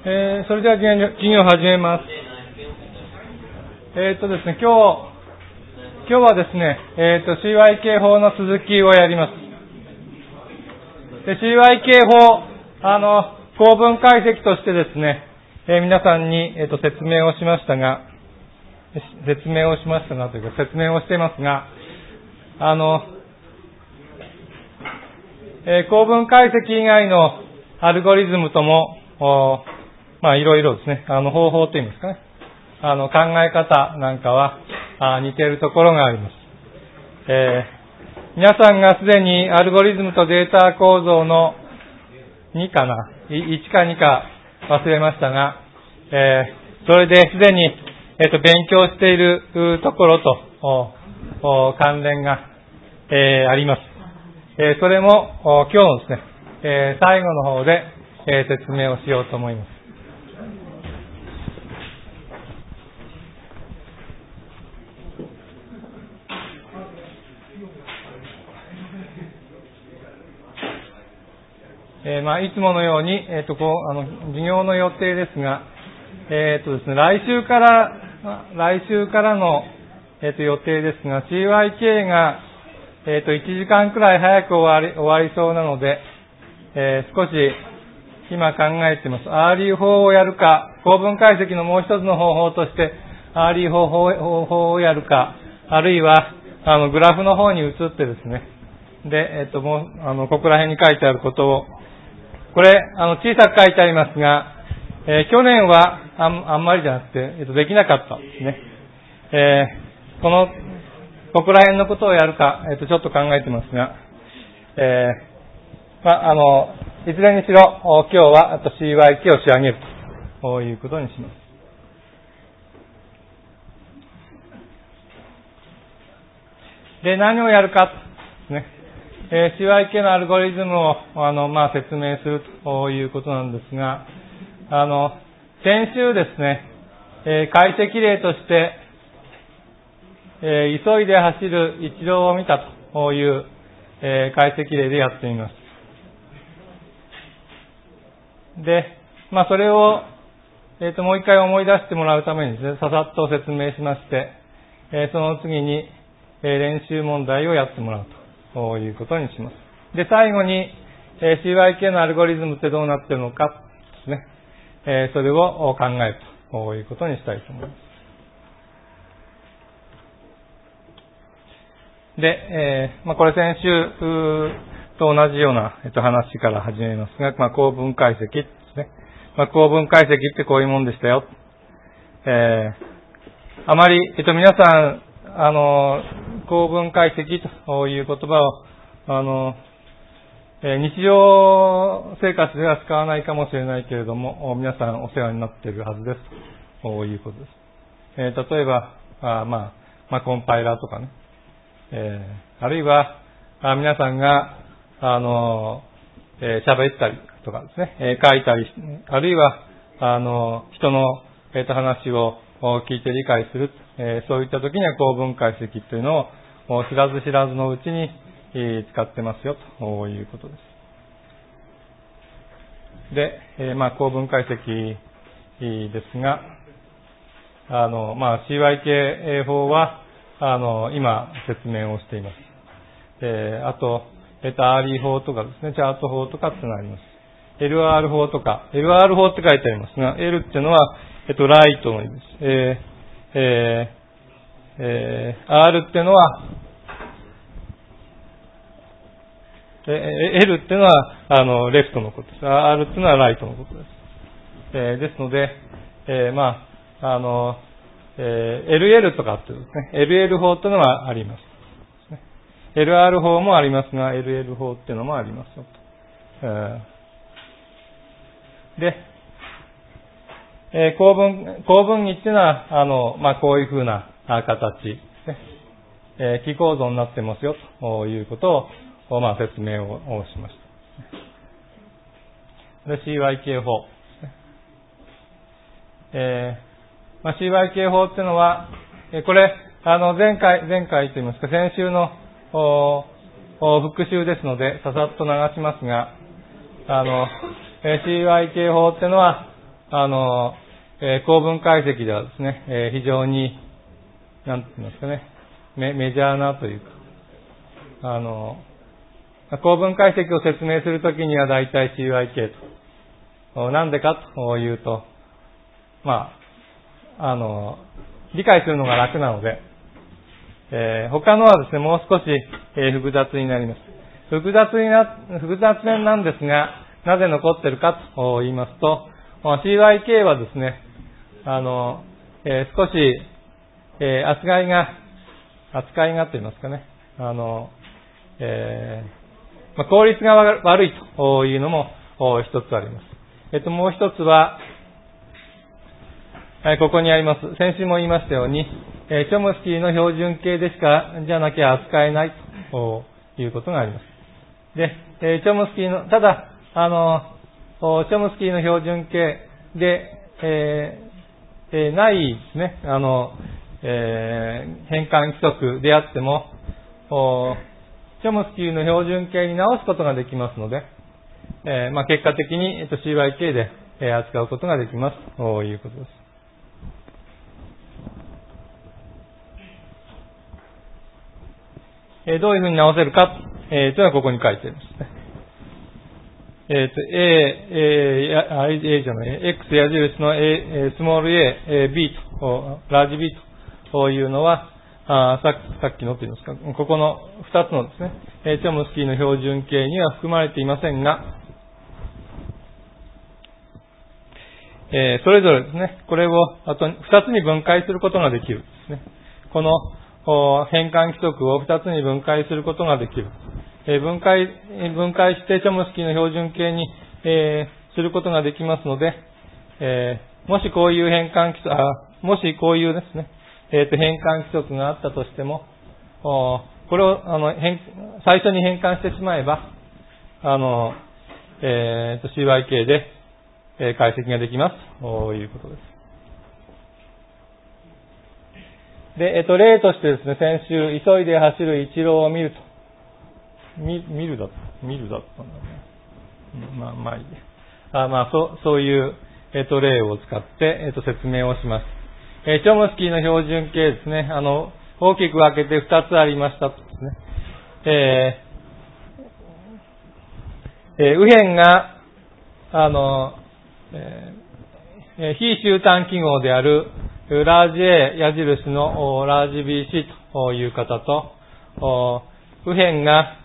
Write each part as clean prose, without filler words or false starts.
それでは授業を始めます。ですね、今日はですね、CYK 法の続きをやります。で、CYK 法、構文解析としてですね、皆さんに、説明をしていますが構文解析以外のアルゴリズムとも、いろいろですね、方法といいますかね、考え方なんかは似ているところがあります。皆さんがすでにアルゴリズムとデータ構造の1か2か忘れましたが、それですでに、勉強しているところと関連が、あります。それも今日のですね、最後の方で、説明をしようと思います。いつものように、授業の予定ですが、ですね、来週からの、予定ですが、CYK が、1時間くらい早く終わりそうなので、少し今考えています。アーリー法をやるか、構文解析のもう一つの方法として、アーリー方法をやるか、あるいは、グラフの方に移ってですね、で、ここら辺に書いてあることを、これ、小さく書いてありますが、去年はあんまりじゃなくて、できなかったんですね。ここら辺のことをやるか、ちょっと考えてますが、いずれにしろ、今日はCYK を仕上げるということにします。で、何をやるかですね。CYK のアルゴリズムを、説明するということなんですが、先週ですね、解析例として、急いで走る一郎を見たという、解析例でやってみます。で、それを、もう一回思い出してもらうためにですね、ささっと説明しまして、その次に、練習問題をやってもらうということにします。で、最後に、CYK のアルゴリズムってどうなっているのかですね、それを考えるということにしたいと思います。で、これ先週と同じような、話から始めますが、構文解析ですね。構文解析ってこういうもんでしたよ。あまり、皆さん、構文解析という言葉を、日常生活では使わないかもしれないけれども、皆さんお世話になっているはずですということです。例えば、コンパイラーとかね、あるいは、皆さんが、喋ったりとかですね、書いたり、あるいは、人の、話を聞いて理解する、そういった時には構文解析というのを知らず知らずのうちに使ってますよということです。で、構文解析ですが、CYK 法は、今説明をしています。あと、アーリー法とかですね、チャート法とかってのがあります。LR 法とか、LR 法って書いてありますが、L っていうのは、ライトの意味です。R っていうのは、L っていうのは、レフトのことです。R っていうのはライトのことです。ですので、LL とかってですね、LL 法っていうのはあります。LR 法もありますが、LL 法っていうのもありますよと。で、構文儀っていうのは、こういうふうな形ですね。記構造になってますよということを、説明をしました。で、CYK 法ですね。CYK 法っていうのは、これ、前回といいますか、先週の復習ですので、ささっと流しますが、CYK 法っていうのは、 構文解析ではですね、非常に、なんて言いますかね、メジャーなというか、構文解析を説明するときには大体 CYK と。なんでかというと、理解するのが楽なので、他のはですね、もう少し、複雑になります。複雑なんですが、なぜ残ってるかと言いますと、CYK はですね、少し、扱いがと言いますかね、効率が悪いというのも一つあります。もう一つは、ここにあります。先週も言いましたように、チョムスキーの標準形じゃなきゃ扱えないということがあります。で、チョムスキーの、ただ、チョムスキーの標準形で、ないですね、変換規則であっても、チョムスキーの標準形に直すことができますので、結果的に、CYK で、扱うことができますということです。どういうふうに直せるかというのはここに書いてありますね。X 矢印のスモール a、B と、ラージ B というのは、さっきのと言いますか、ここの2つのですね、チョムスキーの標準形には含まれていませんが、それぞれですね、これをあと2つに分解することができるですね。この変換規則を2つに分解することができる。分解してチョムスキーの標準形に、することができますので、もしこういうもしこういうですね、変換規則があったとしても、これを最初に変換してしまえば、CYK で、解析ができますということです。で、例としてですね、先週、急いで走る一郎を見ると。見るだったんだね。いいや。そういう、例を使って、説明をします。チョムスキーの標準形ですね、大きく分けて2つありましたとですね。右辺が、非集単記号である、ラージ A 矢印のラージ BC という方と、右辺が、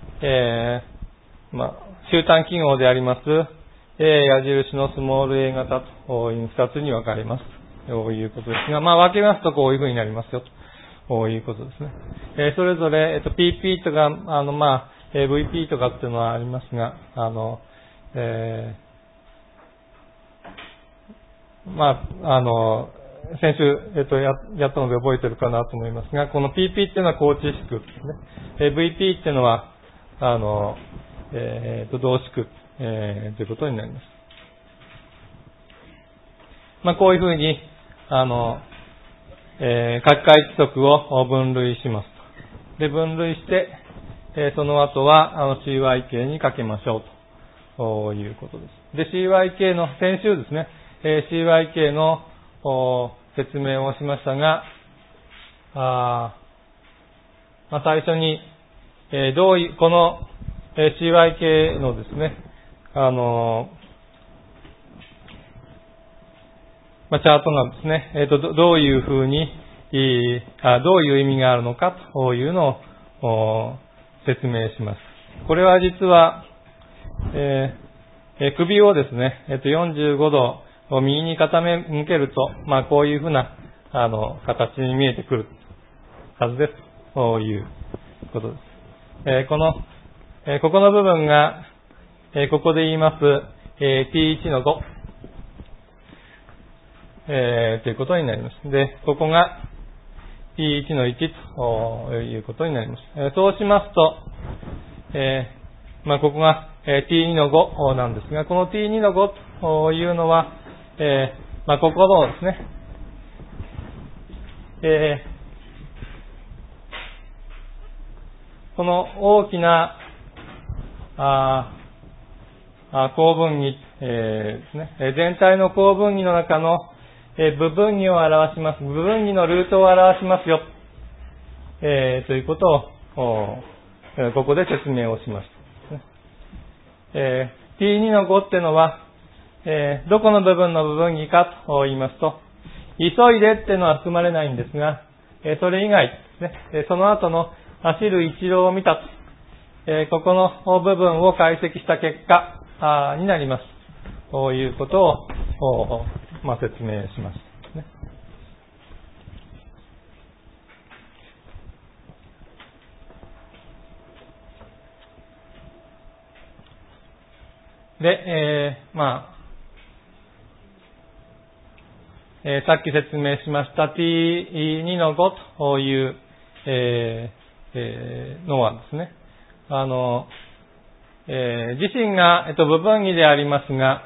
集単記号であります、A 矢印のスモール a 型という2つに分かれます。ということですが、分けますとこういうふうになりますよということですね。それぞれ、PP とか、VP とかっていうのはありますが、先週、やったので覚えてるかなと思いますが、この PP っていうのは高知式ですね。VP っていうのは、同式、ということになります。こういうふうに、書き換え規則を分類します。で、分類して、その後は、CYK にかけましょうということです。で、CYK の、先週ですね、CYK の説明をしましたが、最初に、この CYK のですね、チャートがですね、どういうふうに、どういう意味があるのかというのを説明します。これは実は、首をですね、45度右に傾けると、こういうふうな、形に見えてくるはずです。ということです。ここの部分が、ここで言います、T1 の5、ということになります。で、ここが T1 の1ということになります。そうしますと、ここが T2 の5なんですが、この T2 の5というのは、ここのですね、この大きな構文にですね、全体の項分義の中の、部分義を表します。部分義のルートを表しますよ。ということを、ここで説明をしました。T2 の5っていうのは、どこの部分の部分義かと言いますと、急いでっていうのは含まれないんですが、それ以外ですね、その後の走る一郎を見たと、ここの部分を解析した結果になります。ということを、説明しました。で、さっき説明しました T2 の5という、のはですね、自身が、部分義でありますが、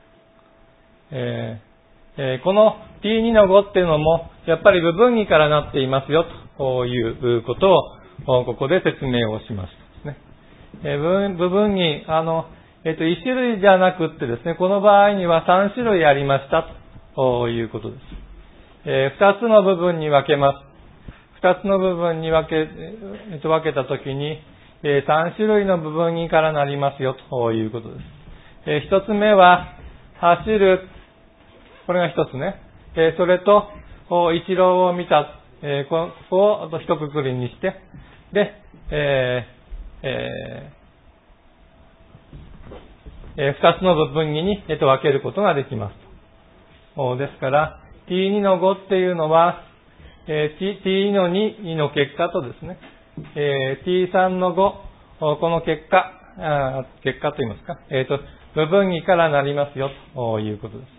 この T2 の5っていうのも、やっぱり部分義からなっていますよということを、ここで説明をしましたですね。部分義、1種類じゃなくってですね、この場合には3種類ありましたということです。2つの部分に分けます。2つの部分に分けたときに、3種類の部分義からなりますよということです。1つ目は、走る、これが1つね。それと、一郎を見た、ここを一括りにして、で、2つの部分義に、分けることができます。ですから、T2 の5っていうのは、T2 の2の結果とですね、T3 の5、この結果と言いますか、部分義からなりますよということです。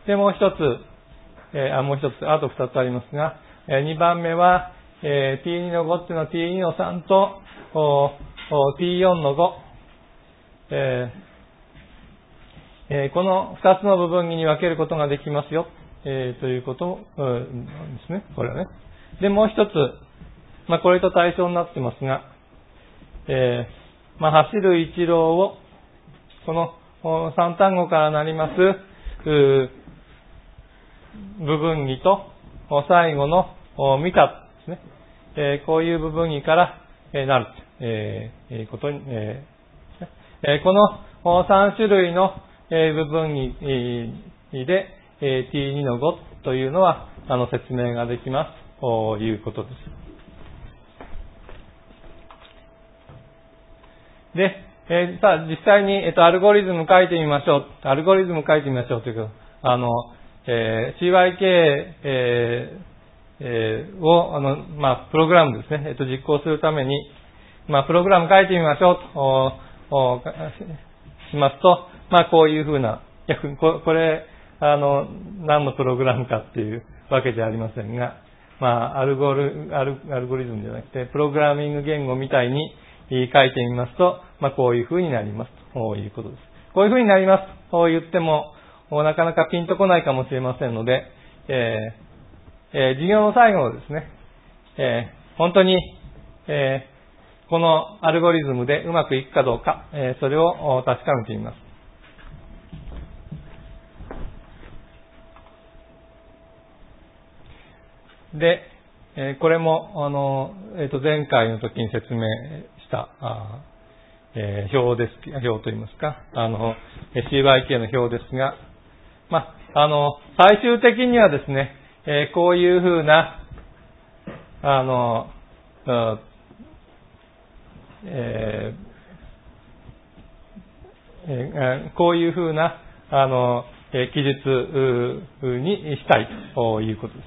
で、もう一つ、あと2つありますが、2番目は、T2 の5っていうのは T2 の3と、T4 の5、この2つの部分義に分けることができますよ、ということですね。これはね。で、もう一つ、これと対象になってますが、走る一郎を、この3単語からなります部分義と最後の見たですね。こういう部分義からなるということに、この3種類の部分義で T2 の5というのは説明ができますということです。で、さあ実際にアルゴリズム書いてみましょう。アルゴリズム書いてみましょうというか、CYK、をプログラムですね、実行するためにプログラム書いてみましょうとしますと、こういうふうな、これ何のプログラムかっていうわけじゃありませんが、アルゴリズムじゃなくてプログラミング言語みたいに書いてみますと、こういうふうになりますということです。こういうふうになりますと言っても、なかなかピンとこないかもしれませんので、授業の最後のですね、本当に、このアルゴリズムでうまくいくかどうか、それを確かめてみます。で、これも前回の時に説明した表といいますか、CYK の表ですが、最終的にはですね、こういうふうなこういうふうな記述にしたいということです。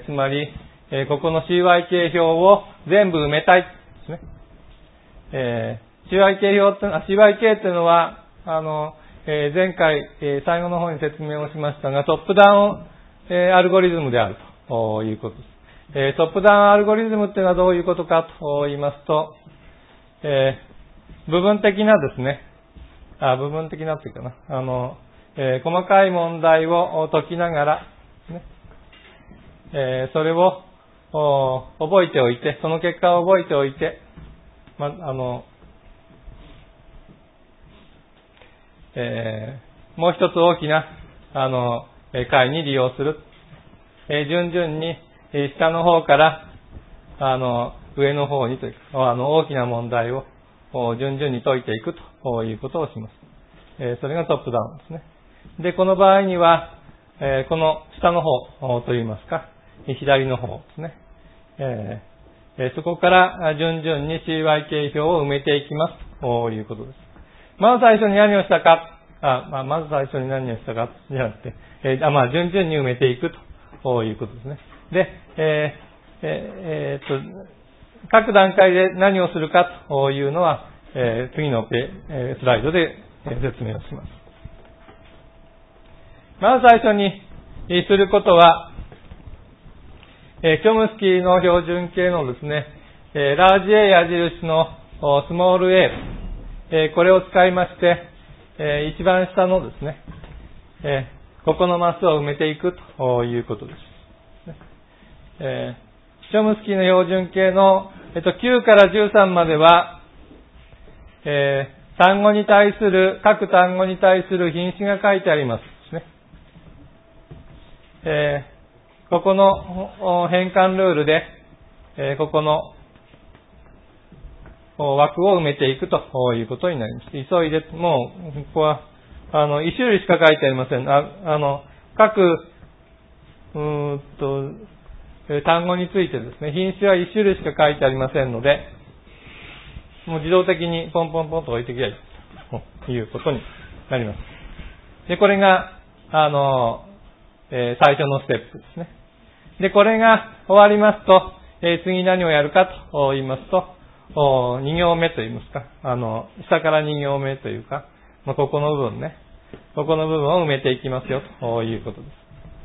つまり、ここの CYK 表を全部埋めたいですね。CYK 表CYK っていうのは前回最後の方に説明をしましたが、トップダウンアルゴリズムであるということです。トップダウンアルゴリズムっていうのはどういうことかと言いますと、部分的なですね、部分的なっていうかな、細かい問題を解きながら、ね、それを覚えておいて、その結果を覚えておいて、 もう一つ大きな、解に利用する。順々に、下の方から、上の方にというか、大きな問題を順々に解いていくということをします。それがトップダウンですね。で、この場合には、この下の方といいますか、左の方ですね。そこから順々に CY 形表を埋めていきますということです。まず最初に何をしたか、まず最初に何をしたかじゃなくて、順々に埋めていくということですね。で、各段階で何をするかというのは、次のスライドで説明をします。まず最初にすることは、チョムスキーの標準形のですね、ラージ A 矢印のスモール a、これを使いまして、一番下のですね、ここのマスを埋めていくということです。チョムスキーの標準形の、9から13までは、単語に対する、各単語に対する品詞が書いてありますね。ここの変換ルールで、ここの枠を埋めていくということになります。急いで、もう、ここは、一種類しか書いてありません。各、単語についてですね、品詞は一種類しか書いてありませんので、もう自動的にポンポンポンと置いてきゃいいということになります。で、これが、最初のステップですね。で、これが終わりますと、次何をやるかと言いますと、2行目と言いますか、下から2行目というか、ここの部分ね、ここの部分を埋めていきますよということです。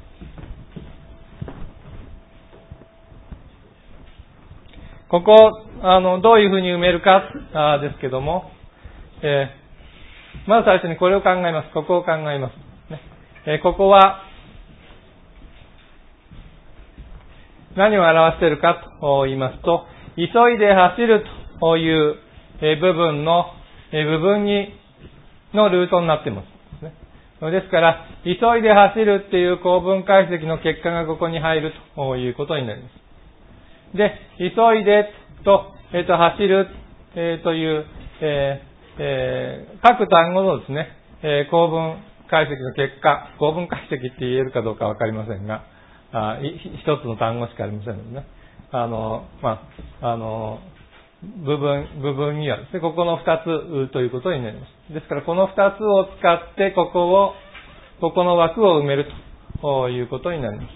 ここ、どういうふうに埋めるかですけども、まず最初にこれを考えます。ここを考えます。ね、ここは、何を表しているかと言いますと、急いで走るという部分のルートになっています。ですから、急いで走るっていう構文解析の結果がここに入るということになります。で、急いでと、走る、という、各単語のですね、構文解析の結果、構文解析って言えるかどうかわかりませんが、一つの単語しかありませんのでね。部分にはですね、ここの二つということになります。ですから、この二つを使って、ここの枠を埋めるということになります。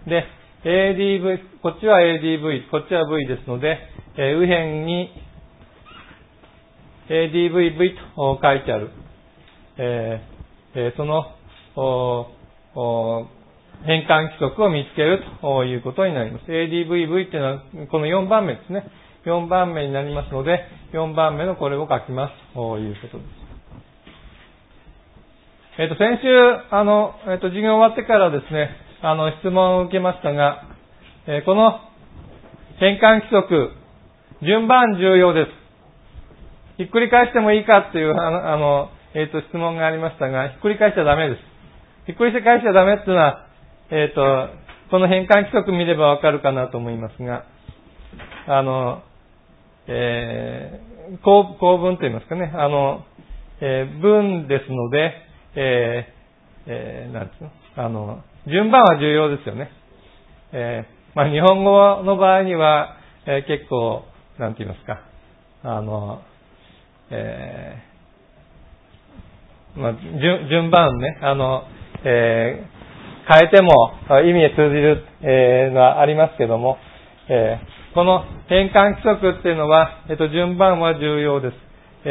で、ADV、こっちは ADV、こっちは V ですので、右辺に ADVV と書いてある、その変換規則を見つけるということになります。ADVV っていうのはこの4番目ですね。4番目になりますので、4番目のこれを書きますということです。先週、授業終わってからですね、質問を受けましたが、この変換規則、順番重要です。ひっくり返してもいいかっていう質問がありましたが、ひっくり返しちゃダメです。ひっくり返しちゃダメっていうのは、この変換規則見ればわかるかなと思いますが、構文と言いますかね、文ですので、なんですか、順番は重要ですよね。日本語の場合には、結構、なんて言いますか、順番ね、変えても意味へ通じる、のはありますけども、この変換規則っていうのは、順番は重要です。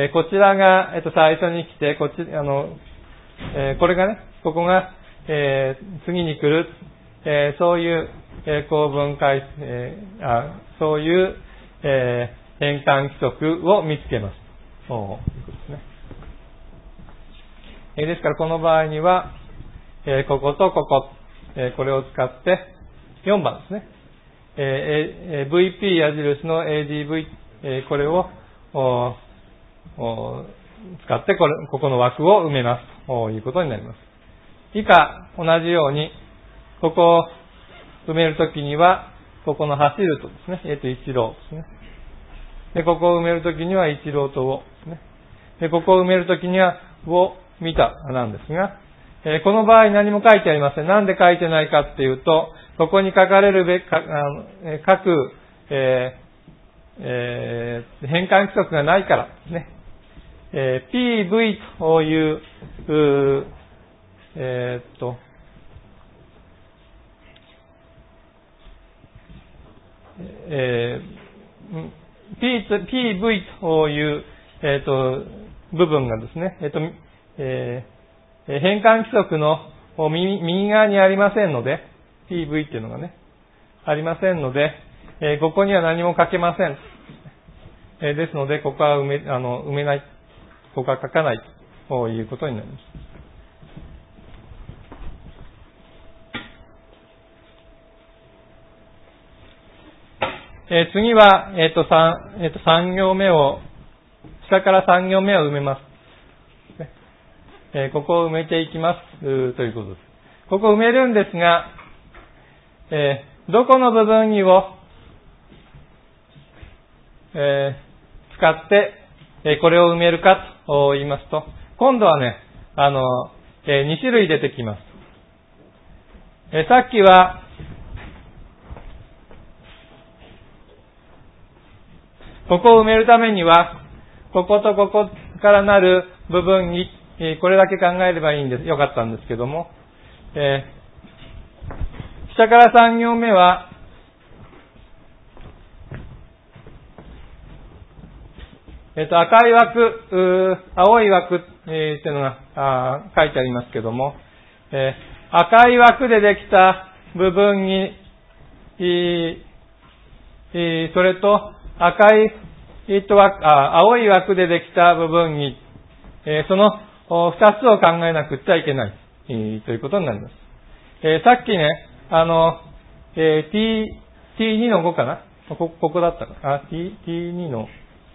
こちらが、最初に来て、これがね、ここが、次に来る、そういう、構文そういう、変換規則を見つけます。そういうことですね。ですから、この場合には、こことここ、これを使って、4番ですね。VP 矢印の ADV、これを、 使ってここの枠を埋めますということになります。以下、同じように、ここを埋めるときには、ここの走るとですね、一郎ですね。で、ここを埋めるときには一郎とをですね。で、ここを埋めるときには、を見たなんですが、この場合何も書いてありません。なんで書いてないかっていうと、ここに書かれる各、変換規則がないからですね。PV という、PV という、部分がですね、変換規則の右側にありませんので、PV っていうのがね、ありませんので、ここには何も書けません。ですので、ここは埋めない、ここは書かないということになります。次は、3行目を、下から3行目を埋めます。ここを埋めていきますということです。ここを埋めるんですが、どこの部分にを、使って、これを埋めるかと言いますと、今度はね、2種類出てきます。さっきは、ここを埋めるためには、こことここからなる部分に、これだけ考えればいいんです、よかったんですけども、下から3行目は、赤い枠、青い枠っていうのが書いてありますけども、赤い枠でできた部分に、それと青い枠でできた部分に、その二つを考えなくちゃいけない、ということになります。さっきね、T2 の5かな？ここだったか。T2 の、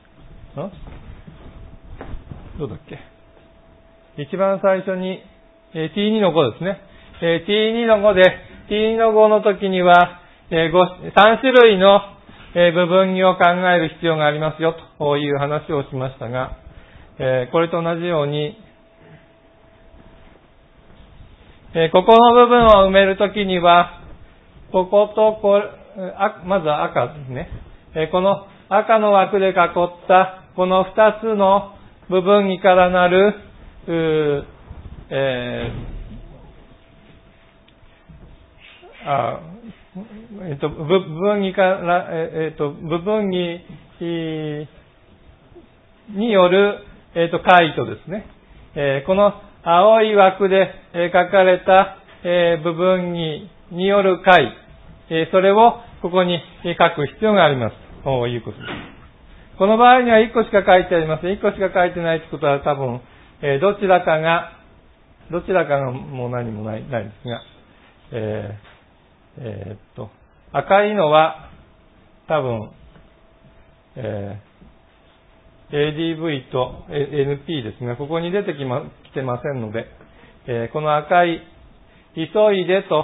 どうだっけ？一番最初に、T2 の5ですね。T2 の5で、T2 の5の時には、3種類の部分を考える必要がありますよという話をしましたが、これと同じように、ここの部分を埋めるときには、こことまずは赤ですね。この赤の枠で囲ったこの2つの部分にからなる、部分にによる、解とですね、この青い枠で書かれた、部分による解、それをここに書く必要がありますということです。この場合には1個しか書いてありません。1個しか書いてないということは多分、どちらかがもう何もないですが、赤いのは多分、ADV と NP ですが、ここに出てきてませんので、この赤い急いでと、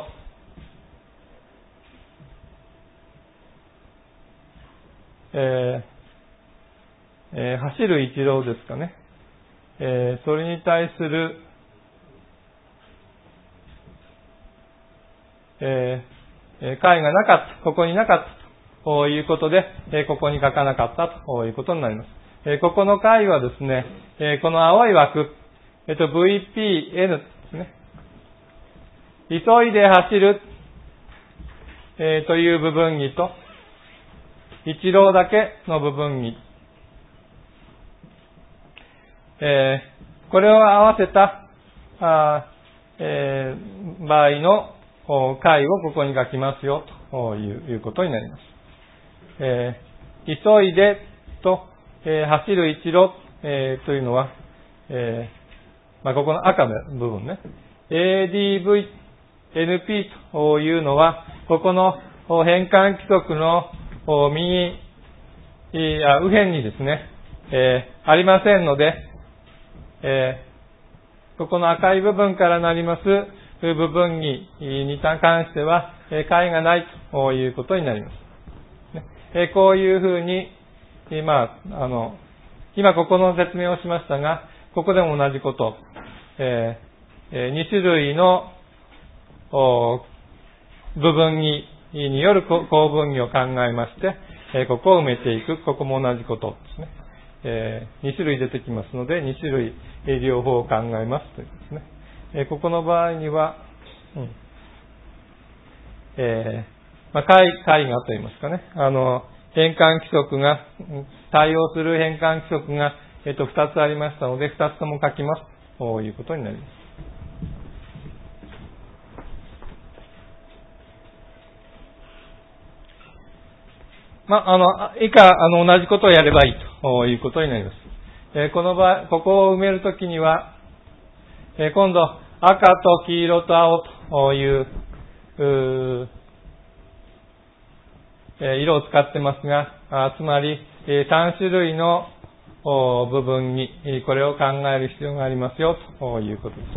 走る一郎ですかね。それに対する、解がなかった、ここになかったということで、ここに書かなかったということになります。ここの解はですね、この青い枠、VPN ですね。急いで走る、という部分にと、一郎だけの部分に、これを合わせた場合の解をここに書きますよということになります。急いでと、走る一郎、というのは、ここの赤の部分ね。ADV、NP というのは、ここの変換規則の右辺にですね、ありませんので、 ここの赤い部分からなります部分に関しては、解がないということになります。こういうふうに、今ここの説明をしましたが、ここでも同じこと、2種類の部分による構分義を考えまして、ここを埋めていく。ここも同じことですね。2種類出てきますので、2種類両方を考えますということですね。ここの場合には、絵画といいますかね、変換規則が、対応する変換規則が、2つありましたので、2つとも書きますということになります。以下、同じことをやればいいということになります。この場合、ここを埋めるときには、今度、赤と黄色と青という、色を使ってますが、つまり、3種類の部分に、これを考える必要がありますよということです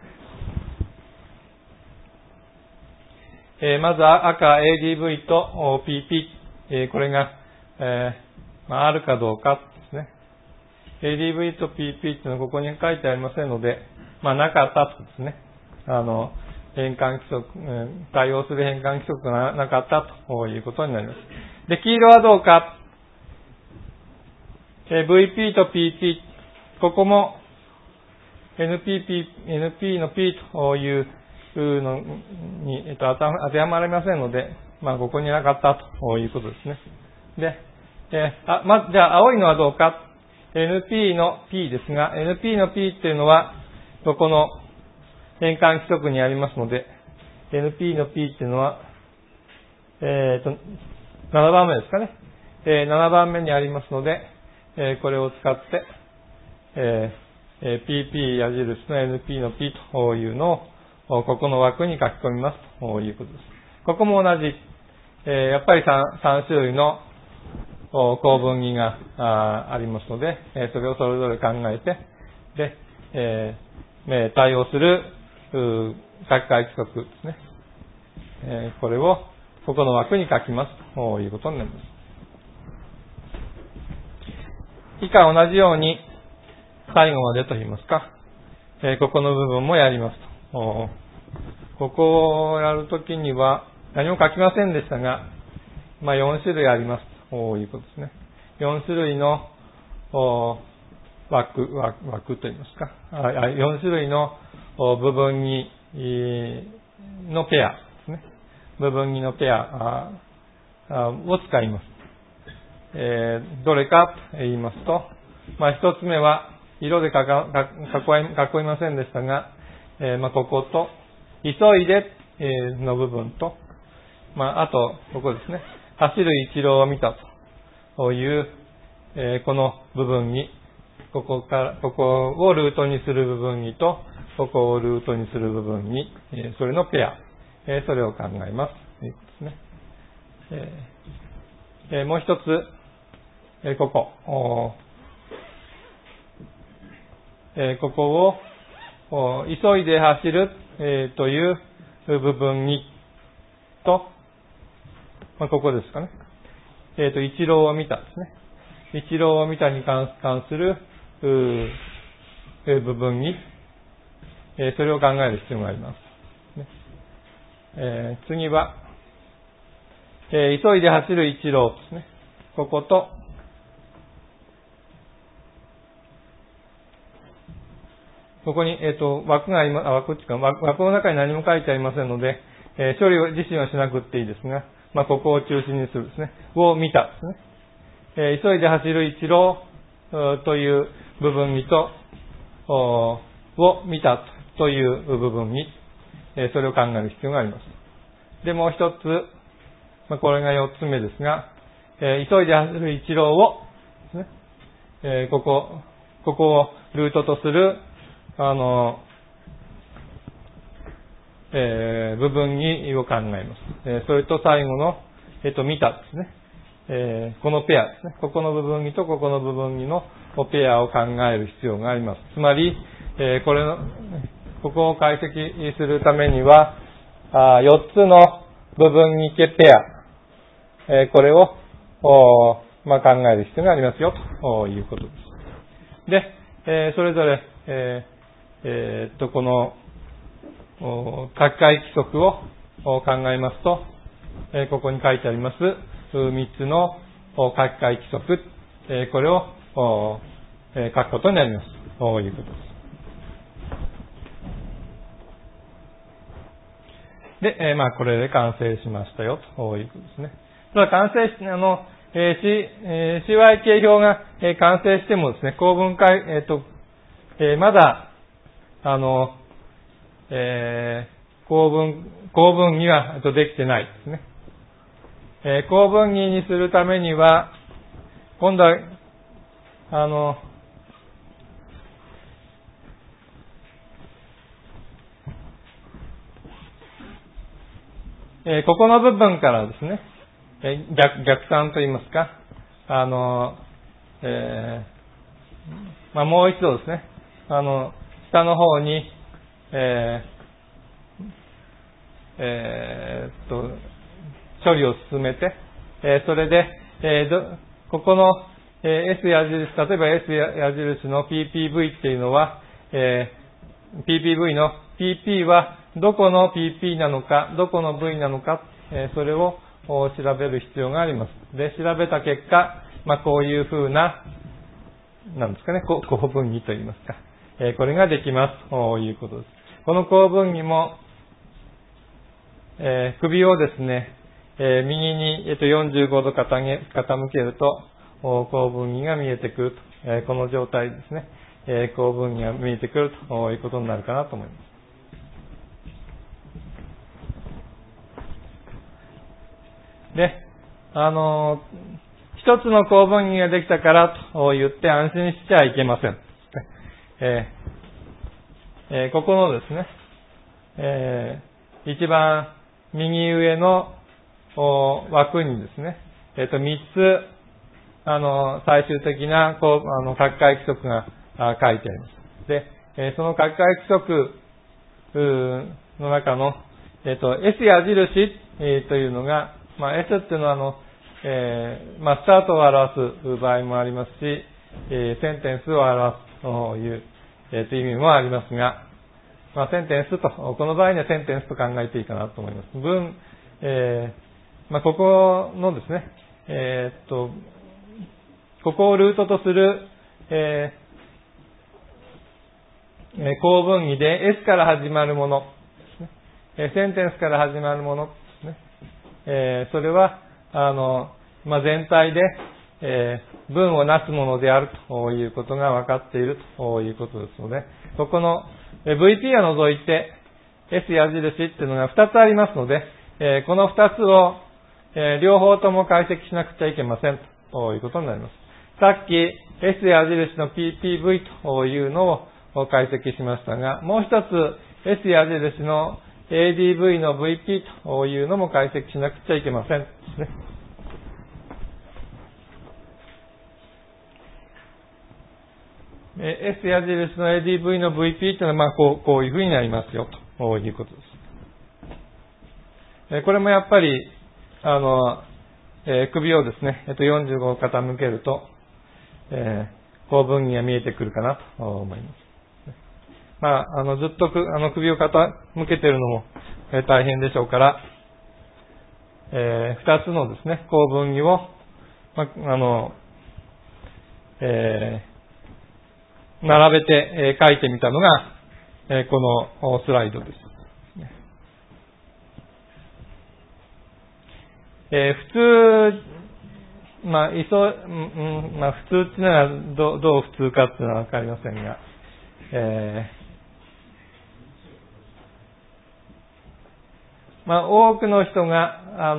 ね。まず赤 ADV と PP、これが、あるかどうかですね。ADV と PP というのはここに書いてありませんので、なかったとですね。変換規則、対応する変換規則がなかったということになります。で、黄色はどうか。VP と PP、ここも NP の P というのに、当てはまりませんので、ここになかったということですね。で、じゃあ青いのはどうか。NP の P ですが、NP の P っていうのは、ここの変換規則にありますので、NP の P っていうのは、7番目ですかね。7番目にありますので、これを使って、PP 矢印の NP の P というのを、ここの枠に書き込みますということです。ここも同じ、やっぱり 3種類の構分義がありますので、それをそれぞれ考えて、で、対応する書き換え規則ですね。これをここの枠に書きますということになります。以下同じように最後までといいますか、ここの部分もやりますと。ここをやるときには何も書きませんでしたが、4種類ありますということですね。4種類の枠といいますか、4種類の部分義のペアですね。部分義のペアを使います。どれかと言いますと、一つ目は色で囲いませんでしたが、ここと、急いでの部分と、あと、ここですね、走る一郎を見たという、この部分に、ここをルートにする部分にと、ここをルートにする部分に、それのペア、それを考えます。ということですね。もう一つ、ここを、急いで走る、という部分にと、ここですかね。一郎を見たですね。一郎を見たに関する部分に、それを考える必要があります。次は、急いで走る一郎ですね。ここと、ここに、枠が枠の中に何も書いてありませんので、処理自身はしなくていいですが、ここを中心にするですね。を見たですね。急いで走る一郎という部分にと、を見たという部分に、それを考える必要があります。で、もう一つ、これが4つ目ですが、急いで走る一郎をですね、ここをルートとする部分にを考えます。それと最後の、見たですね。 このペアですね。ここの部分儀とここの部分儀のペアを考える必要があります。つまり、ここを解析するためには、4つの部分儀系ペア、これを、考える必要がありますよ、ということです。で、それぞれ、この、書き換え規則を考えますと、ここに書いてあります3つの書き換え規則、これを書くことになります。ということです。で、これで完成しましたよ、ということですね。ただ完成して、CYK 表が完成してもですね、構文解、まだ、構文儀はできてないですね。構文儀にするためには、今度は、ここの部分からですね、逆算といいますか、もう一度ですね、下の方に、処理を進めて、それで、ここの、S 矢印、例えば S 矢印の PPV っていうのは、PPV の PP はどこの PP なのか、どこの V なのか、それを調べる必要があります。で、調べた結果、こういう風な、なんですかね、構文儀といいますか、これができます、ということです。この構文儀も、首をですね、右に、45度傾けると、構文儀が見えてくると、この状態ですね、構文儀が見えてくるということになるかなと思います。で、一つの構文儀ができたからと言って安心しちゃいけません。ここのですね、一番右上の枠にですね、3つ、最終的な書き換え規則が書いてあります。で、その書き換え規則の中の、S 矢印、というのが、S っていうのはスタートを表す場合もありますし、センテンスを表すという、意味もありますが、センテンスと、この場合にはセンテンスと考えていいかなと思います。ここのですね、ここをルートとする、構文儀で S から始まるものですね、センテンスから始まるものですね、それは、全体で、文をなすものであるということが分かっているということですので、ここの VP を除いて S 矢印っていうのが2つありますので、この2つを、両方とも解析しなくちゃいけませんということになります。さっき S 矢印の PPV というのを解析しましたが、もう一つ S 矢印の ADV の VP というのも解析しなくちゃいけませんですね。S 矢印の ADV の VP というのは、こういうふうになりますよ、ということです。これもやっぱり、首をですね、45度傾けると、構文儀が見えてくるかなと思います。ずっと首を傾けているのも大変でしょうから、2つのですね、構文儀を、並べて書いてみたのが、このスライドです。普通、普通っていうのはどう普通かっていうのはわかりませんが、多くの人が、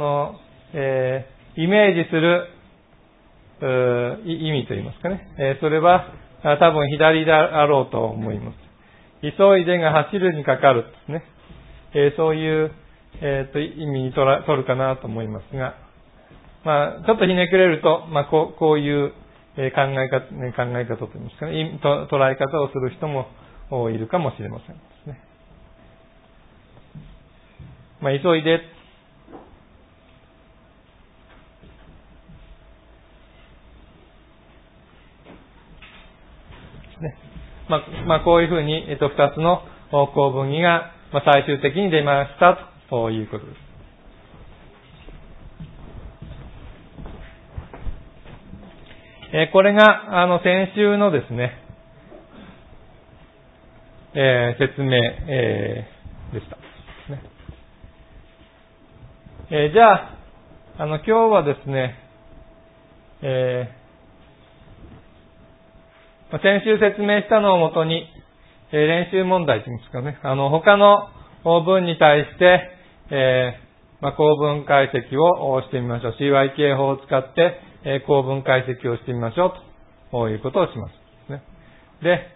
イメージする意味といいますかね、それは多分左であろうと思います。急いでが走るにかかるですね。そういう、意味に取るかなと思いますが、 ちょっとひねくれると、こういう考え方といいますかね、捉え方をする人もいるかもしれませんですね。急いで、こういうふうに、二つの構文義が、最終的に出ましたということです。これが、先週のですね、説明、でした。じゃあ、今日はですね、先週説明したのをもとに、練習問題というんですかね、他の文に対して、構文解析をしてみましょう。CYK 法を使って、構文解析をしてみましょうということをします。で、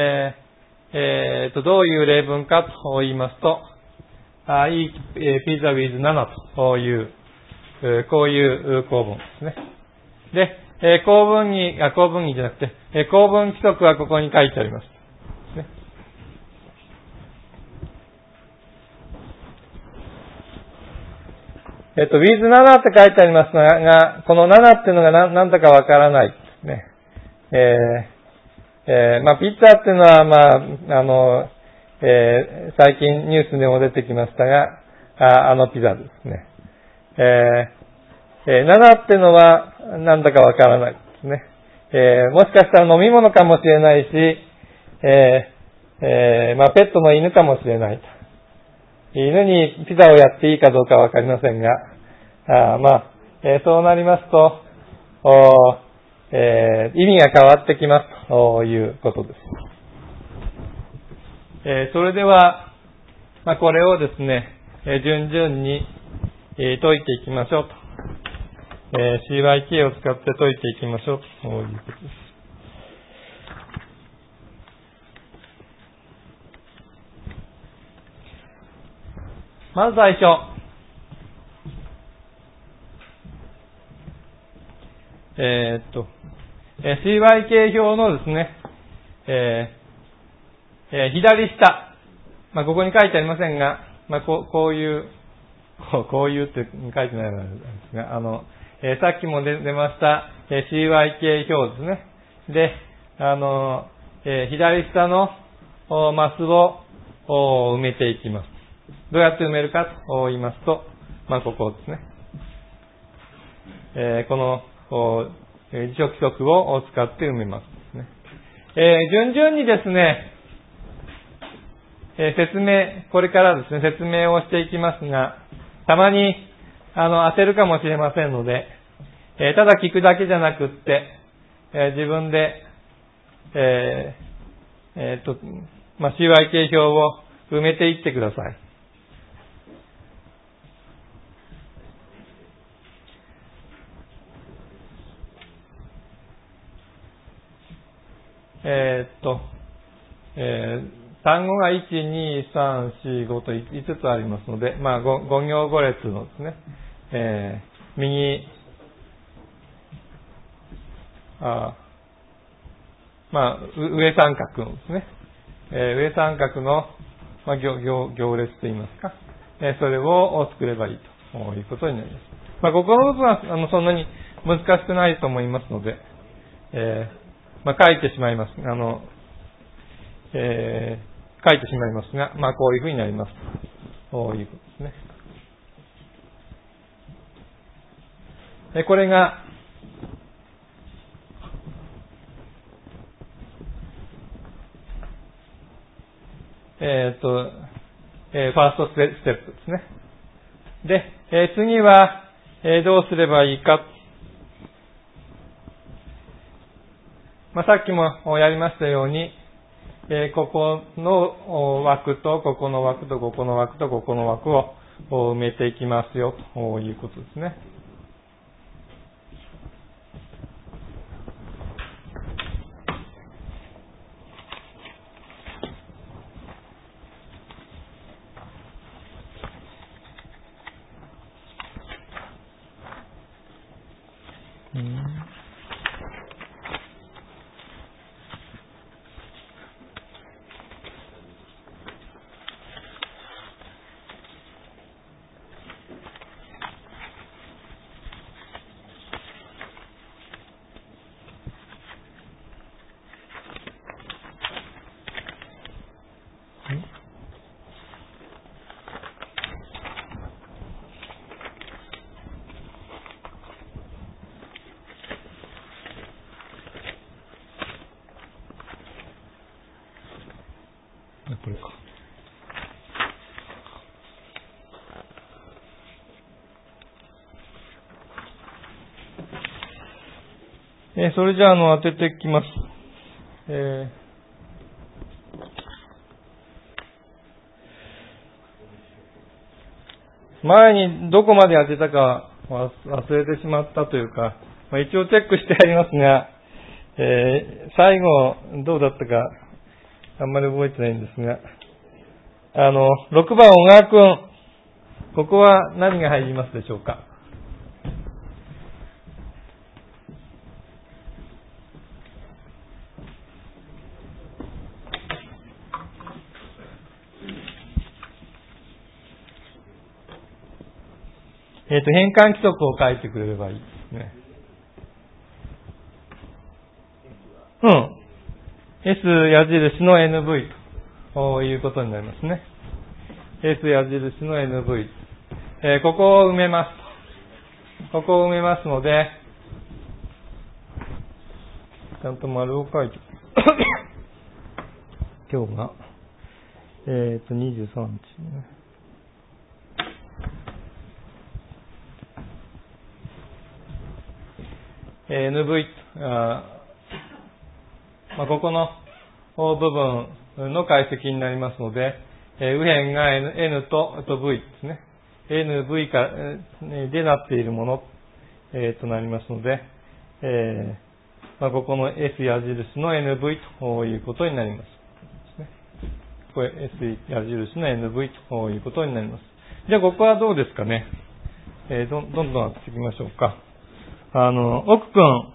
どういう例文かと言いますと、eat pizza with 7という、こういう構文ですね。で、構文義じゃなくて、構文規則はここに書いてあります。ね、with 7って書いてありますが、この7っていうのが何だかわからないですね。ピッツァっていうのは、最近ニュースでも出てきましたが、ピザですね。7っていうのは何だかわからないですね。もしかしたら飲み物かもしれないし、ペットの犬かもしれないと。犬にピザをやっていいかどうかわかりませんが、そうなりますと、意味が変わってきますということです。それでは、これをですね、順々に解いていきましょうと。CYK を使って解いていきましょうということです。まず最初。CYK 表のですね、左下、ここに書いてありませんが、こういうって書いてないのですが、さっきも出ました、CYK 表ですね。で、左下のマスを埋めていきます。どうやって埋めるかと言いますと、ここですね。この辞書規則を使って埋めますね。順々にですね、これからですね、説明をしていきますが、たまに、当てるかもしれませんので、ただ聞くだけじゃなくって、自分で、CYK 表を埋めていってください。単語が1、2、3、4、5と5つありますので、5行5列のですね、右、上三角のですね、上三角の、行列といいますか、それを作ればいいということになります。ここの部分はそんなに難しくないと思いますので、書いてしまいます。書いてしまいますが、こういうふうになります。ということですね。これが、ファーストステップですね。で、次は、どうすればいいか。さっきもやりましたように、ここの枠と、ここの枠と、ここの枠と、ここの枠を埋めていきますよ、ということですね。 これか。それじゃあ、当てていきます。前にどこまで当てたか忘れてしまったというか、一応チェックしてありますが、最後どうだったかあんまり覚えてないんですが、6番小川くん、ここは何が入りますでしょうか？変換規則を書いてくれればいいですね。S 矢印の NV ということになりますね。S 矢印の NV。ここを埋めます。ここを埋めますので、ちゃんと丸を書いて。今日が、23日ね。NV、ここの部分の解析になりますので、右辺が N と V ですね。NV からでなっているもの、となりますので、ここの S 矢印の NV ということになります。これ S 矢印の NV ということになります。じゃあここはどうですかね。どんどんやっていきましょうか。奥くん。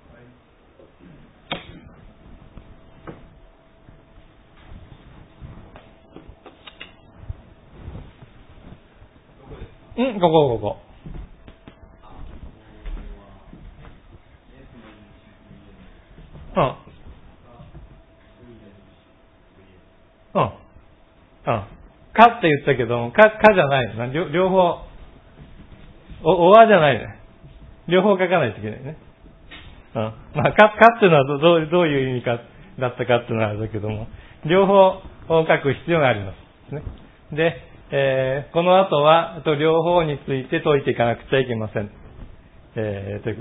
ここ。かって言ったけど、かじゃないな。両方、おわじゃないね。両方書かないといけないね。かっていうのはどういう意味か、だったかっていうのはあれだけども、両方書く必要があります。ね。で、この後は、両方について解いていかなくちゃいけません。ということです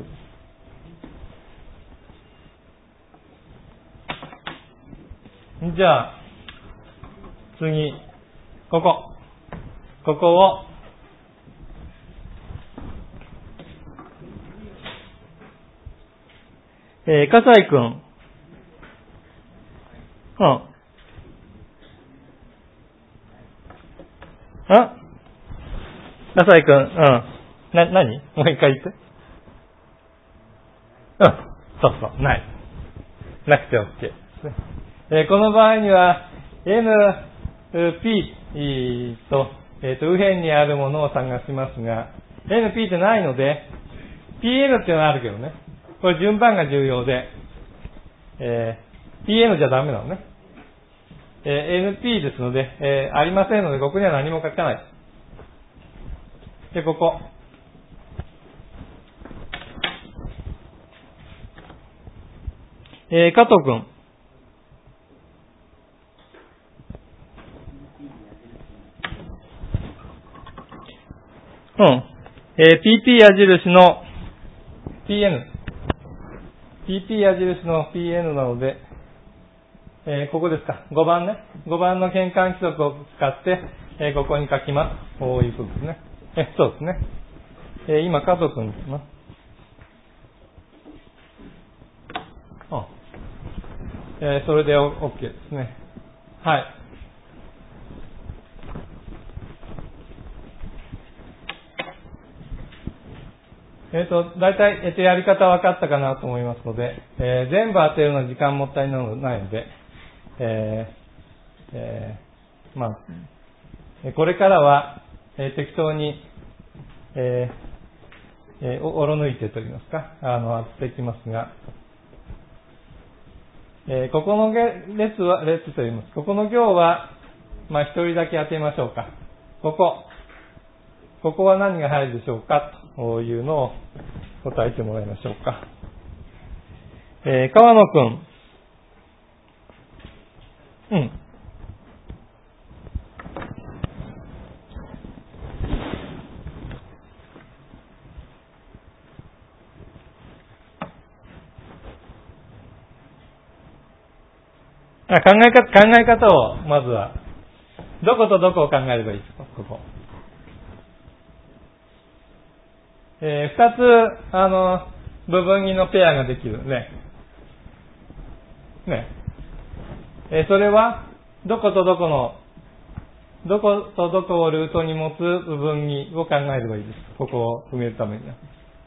。じゃあ、次、ここを、笠井くん。笠井くん。何？もう一回言って。そう。ない。なくて OK ですね。この場合には、NP と、右辺にあるものを探しますが、NP ってないので、PN っていうのはあるけどね。これ順番が重要で、PN じゃダメなのね。NP ですので、ありませんので、ここには何も書かない。で、ここ。加藤くん。PP 矢印の PN。PP 矢印の PN なので、ここですか。5番ね。5番の変換規則を使って、ここに書きます。こういうことですね。そうですね。今、加藤くんですね。それで OK ですね。はい。だいたい、やり方分かったかなと思いますので、全部当てるのは時間もったいないので、これからは、適当に、おろ抜いてと言いますか、当てていきますが、ここの列と言います。ここの行は、一人だけ当てましょうか。ここは何が入るでしょうかというのを答えてもらいましょうか。川野くん。 考え方を、まずは、どことどこを考えればいいですか、ここ。二つ、部分儀のペアができるね。ね。それは、どことどこをルートに持つ部分儀を考えればいいです。ここを埋めるためには。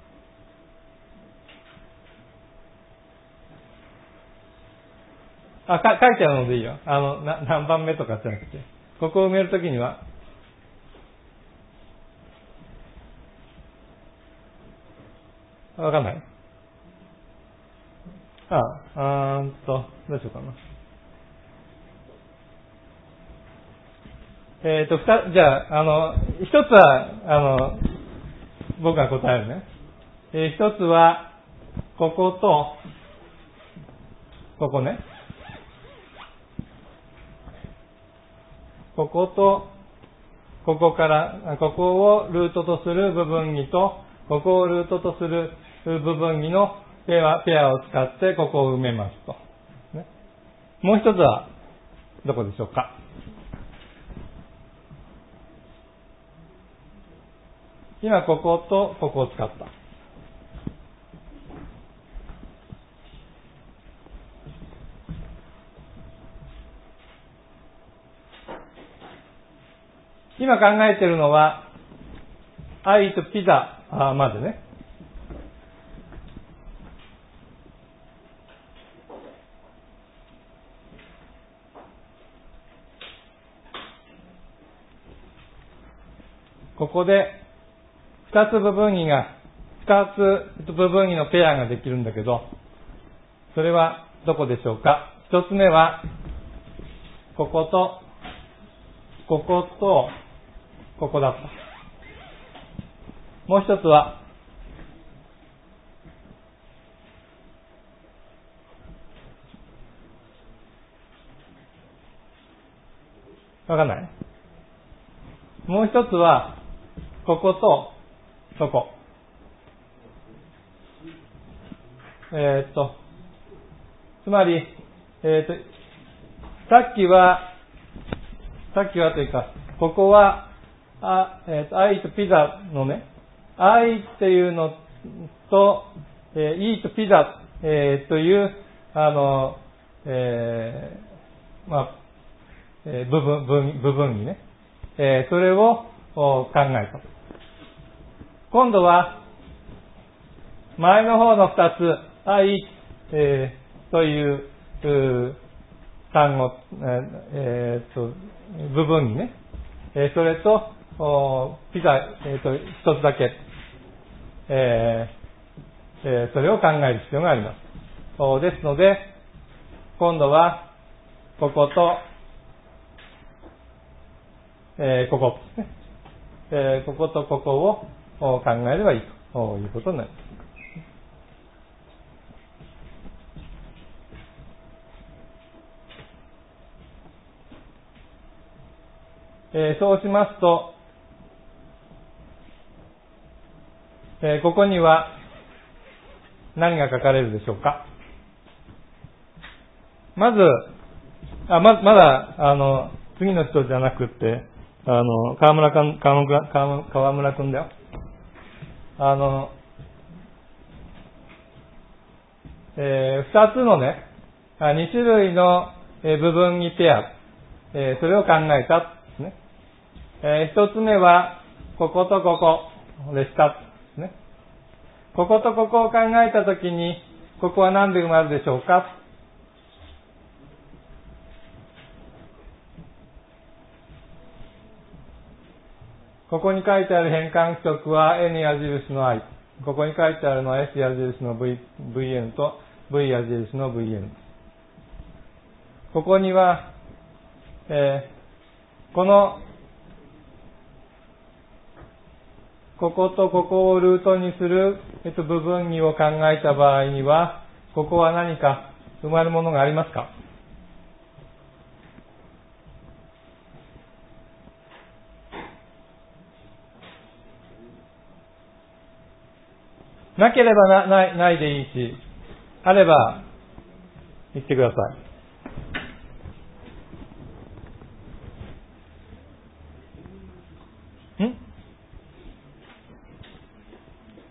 書いてあるのでいいよ。何番目とかじゃなくて。ここを埋めるときには、わかんない？どうしようかな。じゃあ、一つは、僕が答えるね。一つは、ここと、ここね。ここと、ここから、ここをルートとする部分儀と、ここをルートとする部分儀のペアを使って、ここを埋めますと。ね、もう一つは、どこでしょうか。今、こことここを使った。今考えているのは、愛とピザまでね。ここで、二つ部分儀のペアができるんだけど、それはどこでしょうか。一つ目は、ここと、ここと、ここだった。もう一つは、わかんない？もう一つは、ここと、そこ。つまり、さっきはというか、ここは、愛とピザのね、愛っていうのと、E とピザ、という、部分にね、それを考えた。今度は、前の方の二つ、愛、という単語、部分にね、それと、ピザ、一つだけ、それを考える必要があります。ですので、今度は、ここと、ここですね。こことここを考えればいいということになります。そうしますと、ここには何が書かれるでしょうか。まず、まだ、次の人じゃなくて、川村くんだよ。二つのね、二種類の部分儀ペア、それを考えたですね。一つ目は、こことここでしたですね。こことここを考えたときに、ここは何で埋まるでしょうか。ここに書いてある変換規則は N 矢印の I。ここに書いてあるのは S 矢印の VN と V 矢印の VN。ここには、こことここをルートにする、部分儀を考えた場合には、ここは何か埋まるものがありますか？なければないでいいし、あれば言ってください。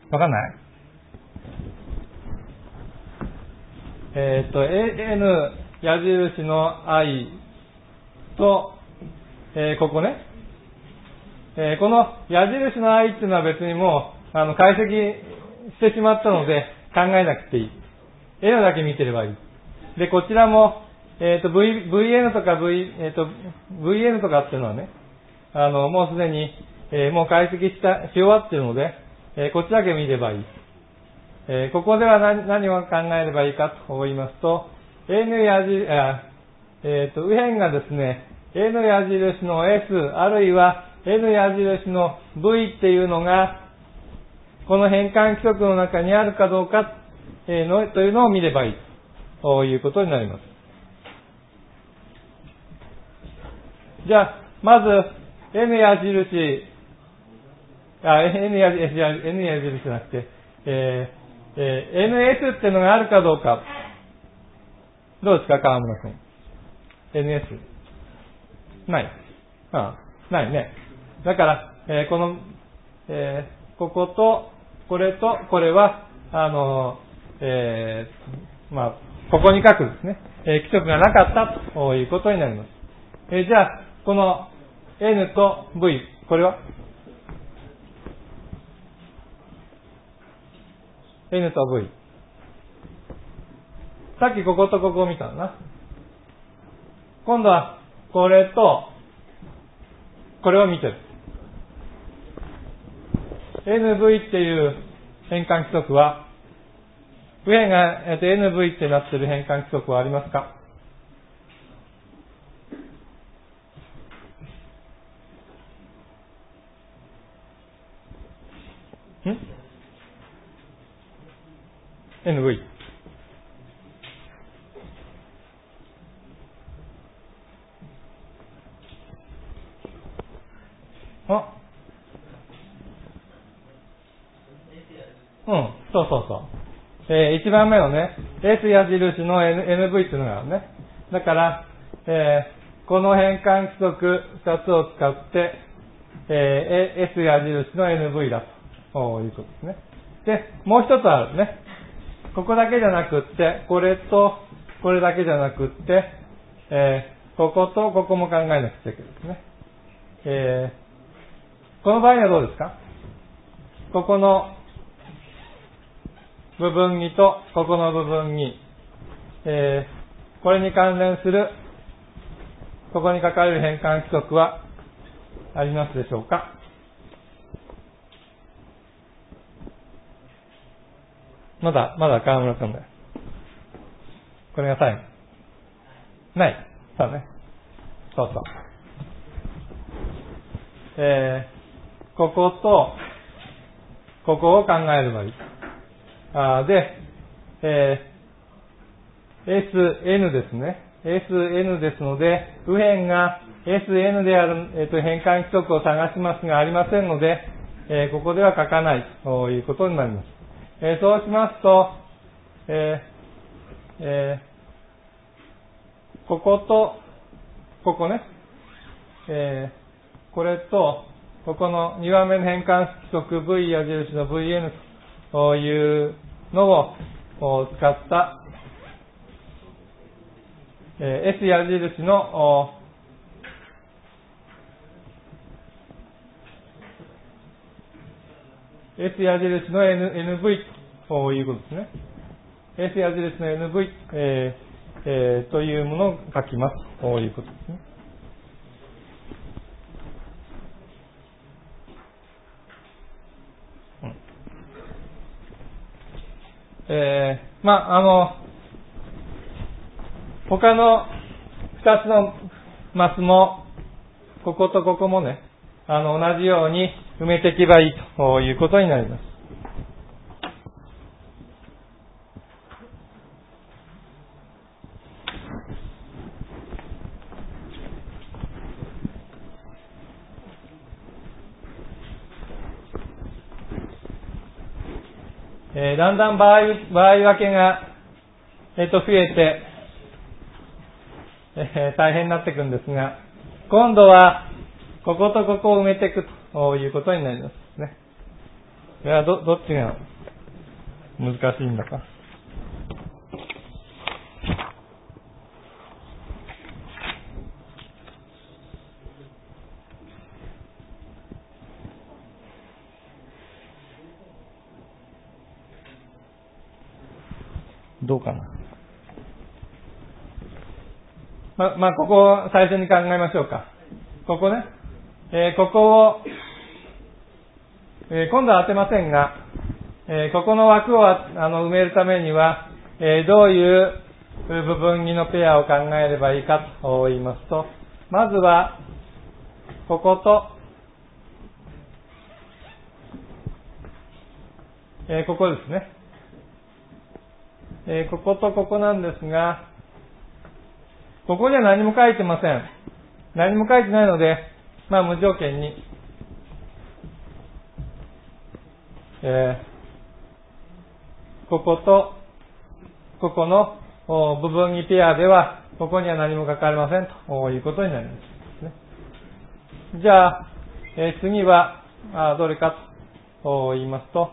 わかんない？N 矢印の I と、ここね、この矢印の I っていうのは別にもう解析してしまったので考えなくていい。N だけ見てればいい。で、こちらも、VN とかVN とかっていうのはね、もうすでに、もう解析し終わっているので、こっちだけ見ればいい。ここでは何を考えればいいかと言いますと、N 矢印、右辺がですね、N 矢印の S、あるいは N 矢印の V っていうのが、この変換規則の中にあるかどうか、というのを見ればいいということになります。じゃあ、まず、N 矢印じゃなくて、NS っていうのがあるかどうか。どうですか、川村君。NS。ない。ないね。だから、この、ここと、これと、これは、ここに書くですね、規則がなかったということになります。じゃあ、この N と V、これはN と V。さっきこことここを見たんだな。今度は、これと、これを見てる。NV っていう変換規則は、右辺が、NV ってなっている変換規則はありますか？NV。そう。一番目のね、S 矢印の NV っていうのがあるね。だから、この変換規則2つを使って、S 矢印の NV だということですね。で、もう一つあるね。ここだけじゃなくって、これとこれだけじゃなくって、こことここも考えなくちゃいけないですね。この場合はどうですか？ここの部分2とここの部分2、これに関連するここに書かれる変換規則はありますでしょうか？まだ川村君だよ。これが最後。ない。そうね。そう。こことここを考えればいい。で、SN ですね。SN ですので、右辺が SN である、変換規則を探しますがありませんので、ここでは書かないということになります。そうしますと、こことここね、これとここの2番目の変換規則 V 矢印の VN というのを使った、S 矢印のS 矢印の NV ということですね。S 矢印の NV、というものを書きますということですね。他の2つのマスも、こことここもね、同じように埋めていけばいいということになります。だんだん場合分けが、増えて、大変になっていくんですが、今度はこことここを埋めていくということになりますね。 れはどっちが難しいんだか。どうかな。ここを最初に考えましょうか。ここね。ここを、今度は当てませんが、ここの枠を埋めるためには、どういう部分儀のペアを考えればいいかと言いますと、まずは、ここと、ここですね。こことここなんですが、ここには何も書いてません。何も書いてないので、無条件に、こことここの部分儀ペアでは、ここには何も書かれませんということになります。じゃあ、次はどれかと言いますと、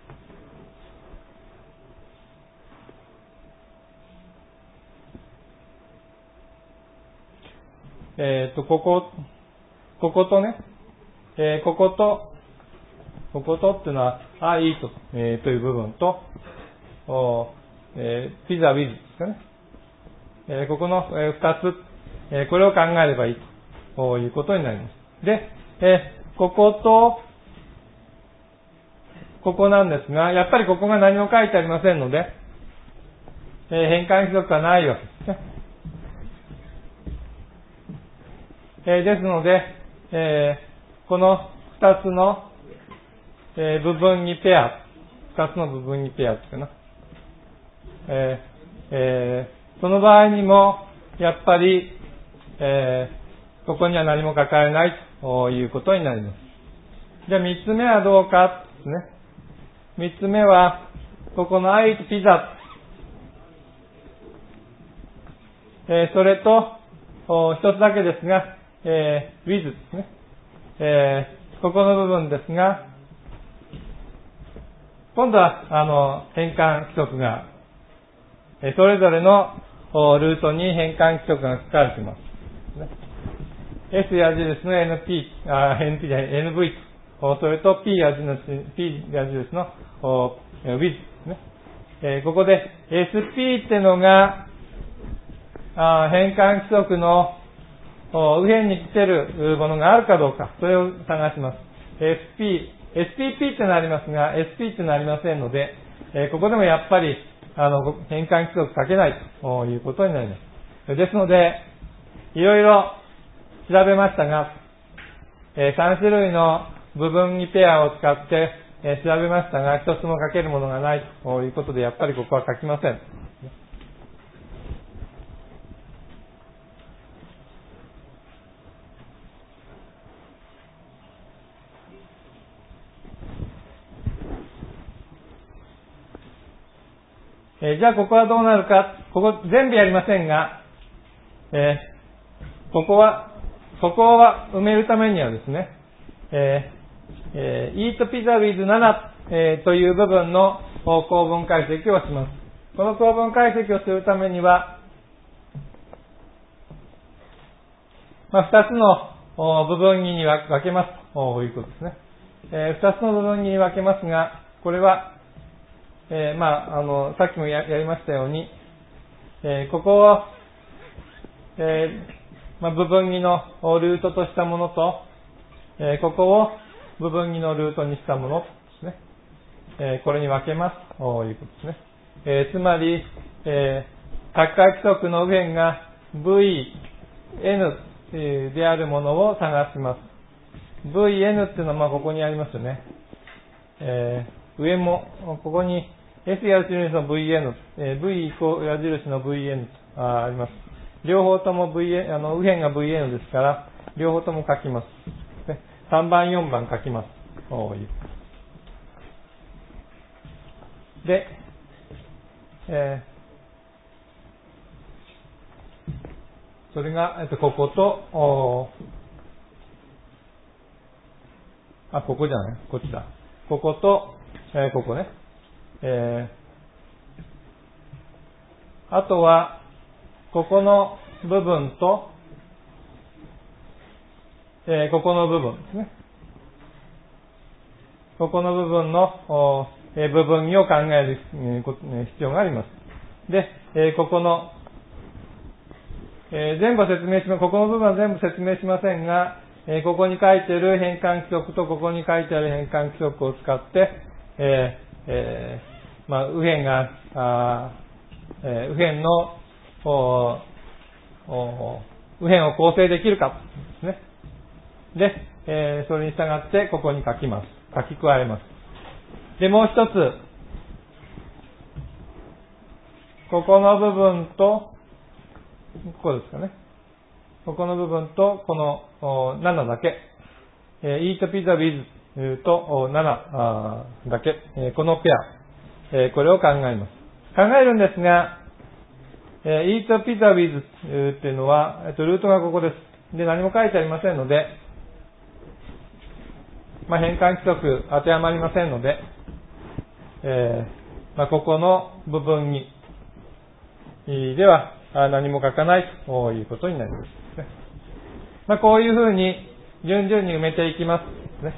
こことね、こことっていうのは、いいと、という部分と、ピザウィズですかね。ここの二つ、これを考えればいいということになります。で、ここと、ここなんですが、やっぱりここが何も書いてありませんので、変換規則がないわけですね。ですので、この二つの、部分儀ペア、二つの部分儀ペアっていうかな。その場合にも、やっぱり、ここには何も書かれないということになります。じゃあ三つ目はどうかですね。三つ目は、ここの愛とピザ、それと、一つだけですが、with ですね。ここの部分ですが、今度は、変換規則が、それぞれのルートに変換規則が書かれています。S 矢印の NV と、それと P 矢印の with ですね。ここで SP ってのが、変換規則の右辺に来てるものがあるかどうか、それを探します。SPP ってのありますが、SP ってのありませんので、ここでもやっぱり、変換規則書けないということになります。ですので、いろいろ調べましたが、3種類の部分儀ペアを使って、調べましたが、一つも書けるものがないということで、やっぱりここは書きません。じゃあここはどうなるか、ここ全部やりませんが、ここは埋めるためにはですね、eat pizza with 7、という部分の構文解析をします。この構文解析をするためには、2つの部分儀に分けますということですね。2つの部分儀に分けますが、これはさっきもやりましたように、ここを、部分儀のルートとしたものと、ここを部分儀のルートにしたものですね。これに分けますということですね。つまり、各回規則の右辺が VN であるものを探します。VN っていうのはここにありますよね。上も、ここに S 矢印の VN、V 矢印の VN あります。両方とも VN、右辺が VN ですから、両方とも書きます。3番、4番書きます。で、それが、ここと、ここじゃない、こっちだ。 ここと、ここね。あとは、ここの部分と、ここの部分ですね。ここの部分の部分儀を考える必要があります。で、ここの、全部説明します。ここの部分は全部説明しませんが、ここに書いている変換規則とここに書いてある変換規則を使って、右辺が、右辺の、右辺を構成できるかですね。で、それに従ってここに書きます。書き加えます。で、もう一つ、ここの部分と、ここですかね。ここの部分と、この7だけ、eat pizza with と7だけ、このペア、これを考えます。考えるんですが、eat pizza with っていうのは、ルートがここです。で、何も書いてありませんので、変換規則当てはまりませんので、ここの部分にでは何も書かないということになりますね。こういうふうに順々に埋めていきますね。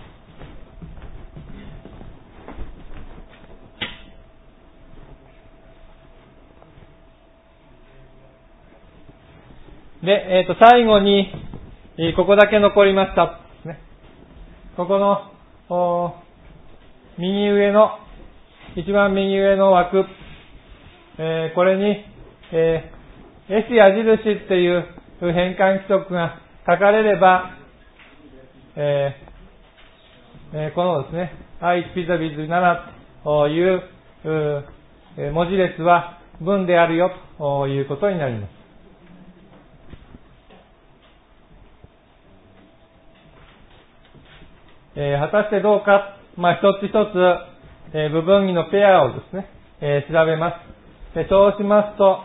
で、最後にここだけ残りましたですね。ここの右上の一番右上の枠、これにS 矢印っていう変換規則が書かれれば、このですね、I pizza with 7という文字列は文であるよということになります。果たしてどうか、一つ一つ、部分儀のペアをですね、調べます。でそうしますと、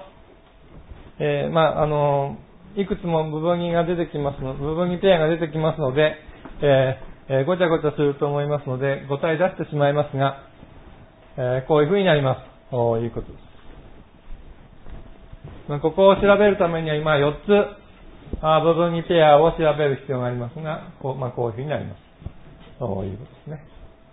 いくつも部分儀が出てきますので、部分儀ペアが出てきますので、ごちゃごちゃすると思いますので、答え出してしまいますが、こういうふうになりますということです。ここを調べるためには今4つ部分儀ペアを調べる必要がありますが、こういうふうになります。ということですね。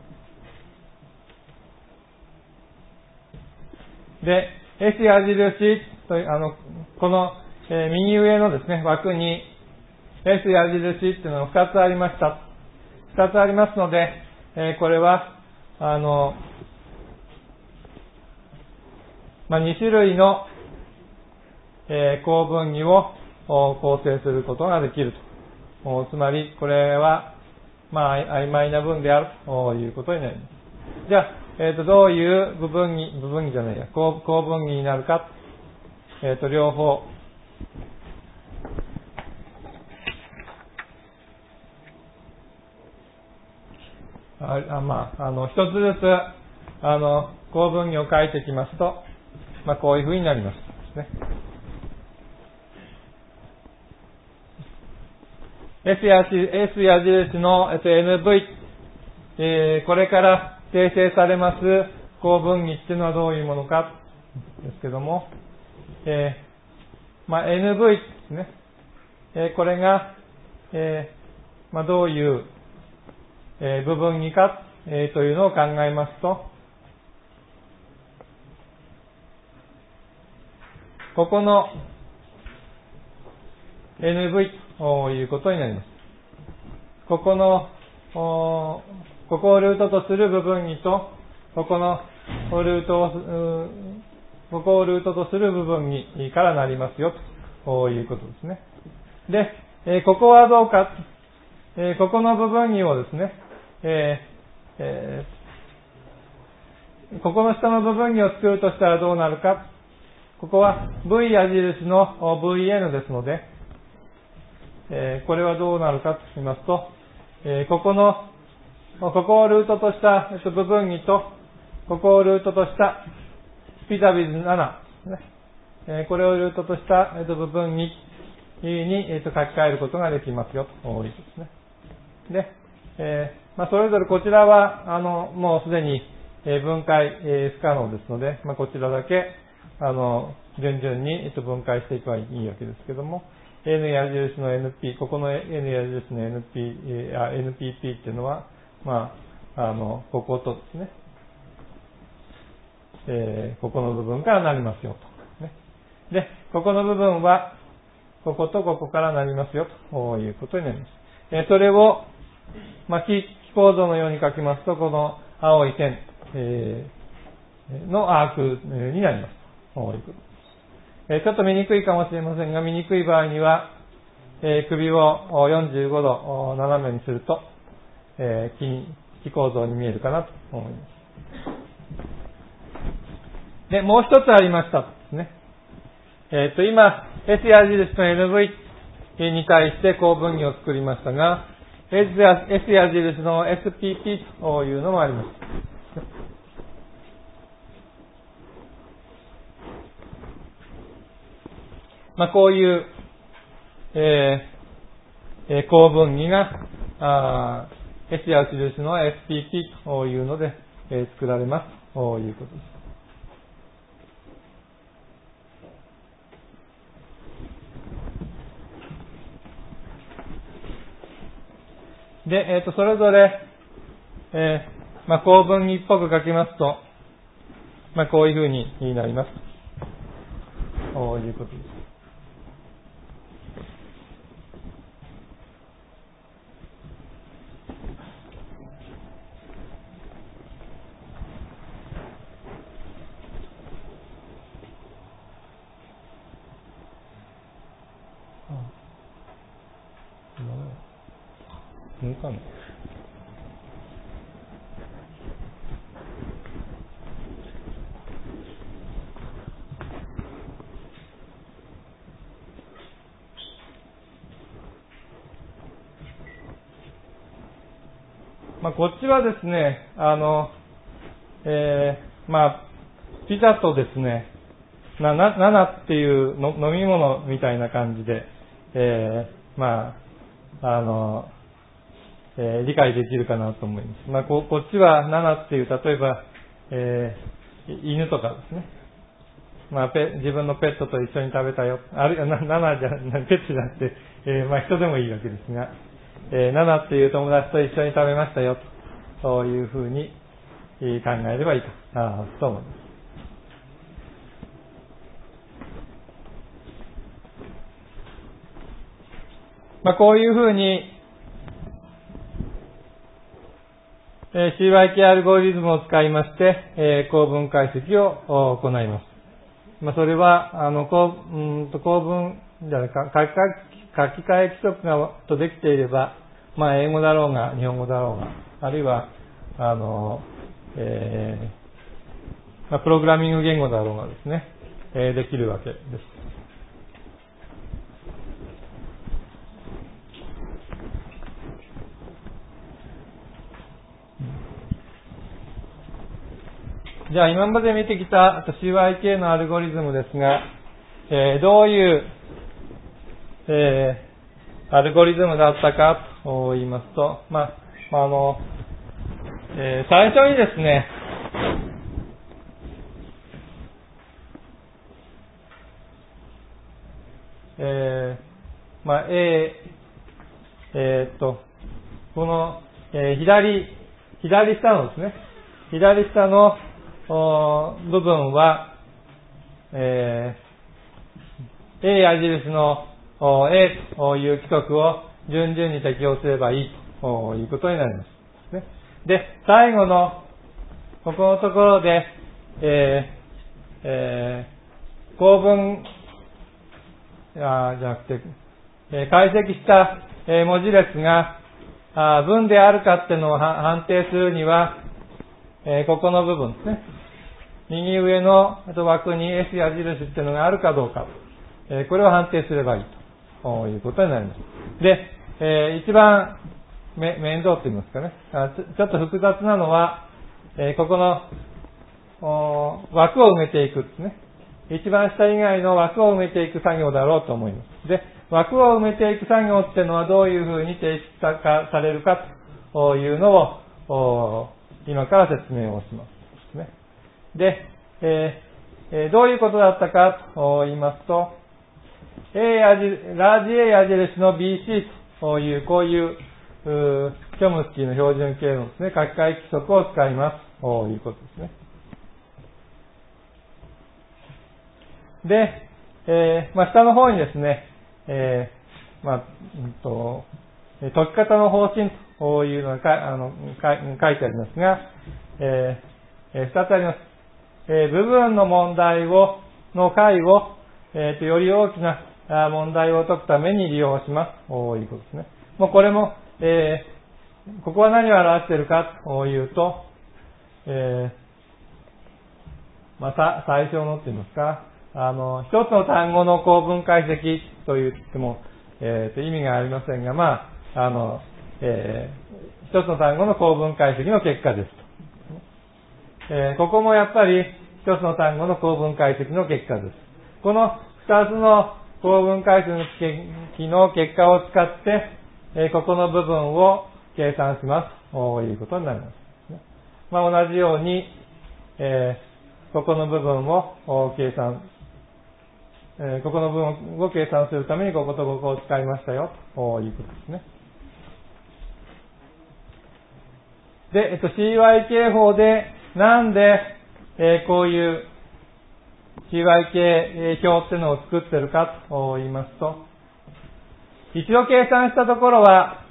で、S 矢印とこの、右上のですね、枠に S 矢印っていうのが2つありました。2つありますので、これは、2種類の、構分儀を構成することができると。つまり、これは、曖昧な文であるということになります。じゃあ、どういう構分儀になるか、両方、一つずつ、構分儀を書いていきますと、こういうふうになりますね。S 矢印の NV、これから生成されます構分儀っていうのはどういうものかですけども、NV ですね。これが、どういう、部分儀か、というのを考えますと、ここの NV ということになります。ここをルートとする部分儀と、ここをルートとする部分儀からなりますよということですね。で、ここはどうか、ここの部分儀をですね、ここの下の部分儀を作るとしたらどうなるか。ここは V 矢印の VN ですので、これはどうなるかと言いますと、ここをルートとした部分儀と、ここをルートとしたピザビズ7ですね。これをルートとした部分儀に書き換えることができますよということですね。 それぞれこちらは、もうすでに、分解、不可能ですので、こちらだけ、順々に、分解していけばいいわけですけども、N 矢印の NP、ここの N 矢印の NPP っていうのは、こことですね、ここの部分からなりますよと。ね、で、ここの部分は、こことここからなりますよということになります。それを、気構造のように書きますと、この青い線、のアークになります。こういうこと。ちょっと見にくいかもしれませんが、見にくい場合には、首を45度斜めにすると、気構造に見えるかなと思います。で、もう一つありましたですね。今、S 矢印の NV に対して項分岐を作りましたが、S 矢印の SPP というのもあります。こういう、項分岐が、S 矢印の SPP というので、作られますということです。で、それぞれ、項分岐っぽく書きますと、こういうふうになります。ということです。抜かない。こっちはですね、ピザとですね、7っていうの飲み物みたいな感じで、理解できるかなと思います。こっちは7っていう、例えば、犬とかですね。自分のペットと一緒に食べたよ。あるいは7じゃない、ペットじゃなくて、人でもいいわけですが、7っていう友達と一緒に食べましたよと。そういうふうに考えればいいと思います。こういうふうに、CYK アルゴリズムを使いまして、構文解析を行います。それは、構文じゃないか、書き換え規則がとできていれば、英語だろうが、日本語だろうが、あるいは、プログラミング言語だろうがですね、できるわけです。じゃあ今まで見てきた CYK のアルゴリズムですが、どういう、アルゴリズムだったかと言いますと、最初にですね、この、左下のですね、左下の部分は、A 矢印の A という規則を順々に適用すればいいということになります。で、最後のここのところで、構文じゃなくて、解析した文字列が文であるかっていうのを判定するには、ここの部分ですね。右上の枠に S 矢印っていうのがあるかどうか、これを判定すればいいということになります。で、一番面倒と言いますかね、ちょっと複雑なのは、ここの枠を埋めていくですね。一番下以外の枠を埋めていく作業だろうと思います。で、枠を埋めていく作業っていうのはどういうふうに提出されるかというのを今から説明をします。で、どういうことだったかと言いますと、ラージ A 矢印の BC という、こういうチョムスキーの標準形のですね、書き換え規則を使いますということですね。で、下の方にですね、解き方の方針というのが書いてありますが、2つあります。部分の問題の解を、より大きな問題を解くために利用しますということですね。もうこれも、ここは何を表しているかというと、最初のって言いますか、一つの単語の構文解析と言っても、意味がありませんが、一つの単語の構文解析の結果ですと。ここもやっぱり一つの単語の構文解析の結果です。この二つの構文解析の結果を使って、ここの部分を計算しますということになります。同じように、ここの部分を計算するためにこことここを使いましたよということですね。で、CYK 法でなんで、こういう CYK 表っていうのを作ってるかと言いますと、一度計算したところは、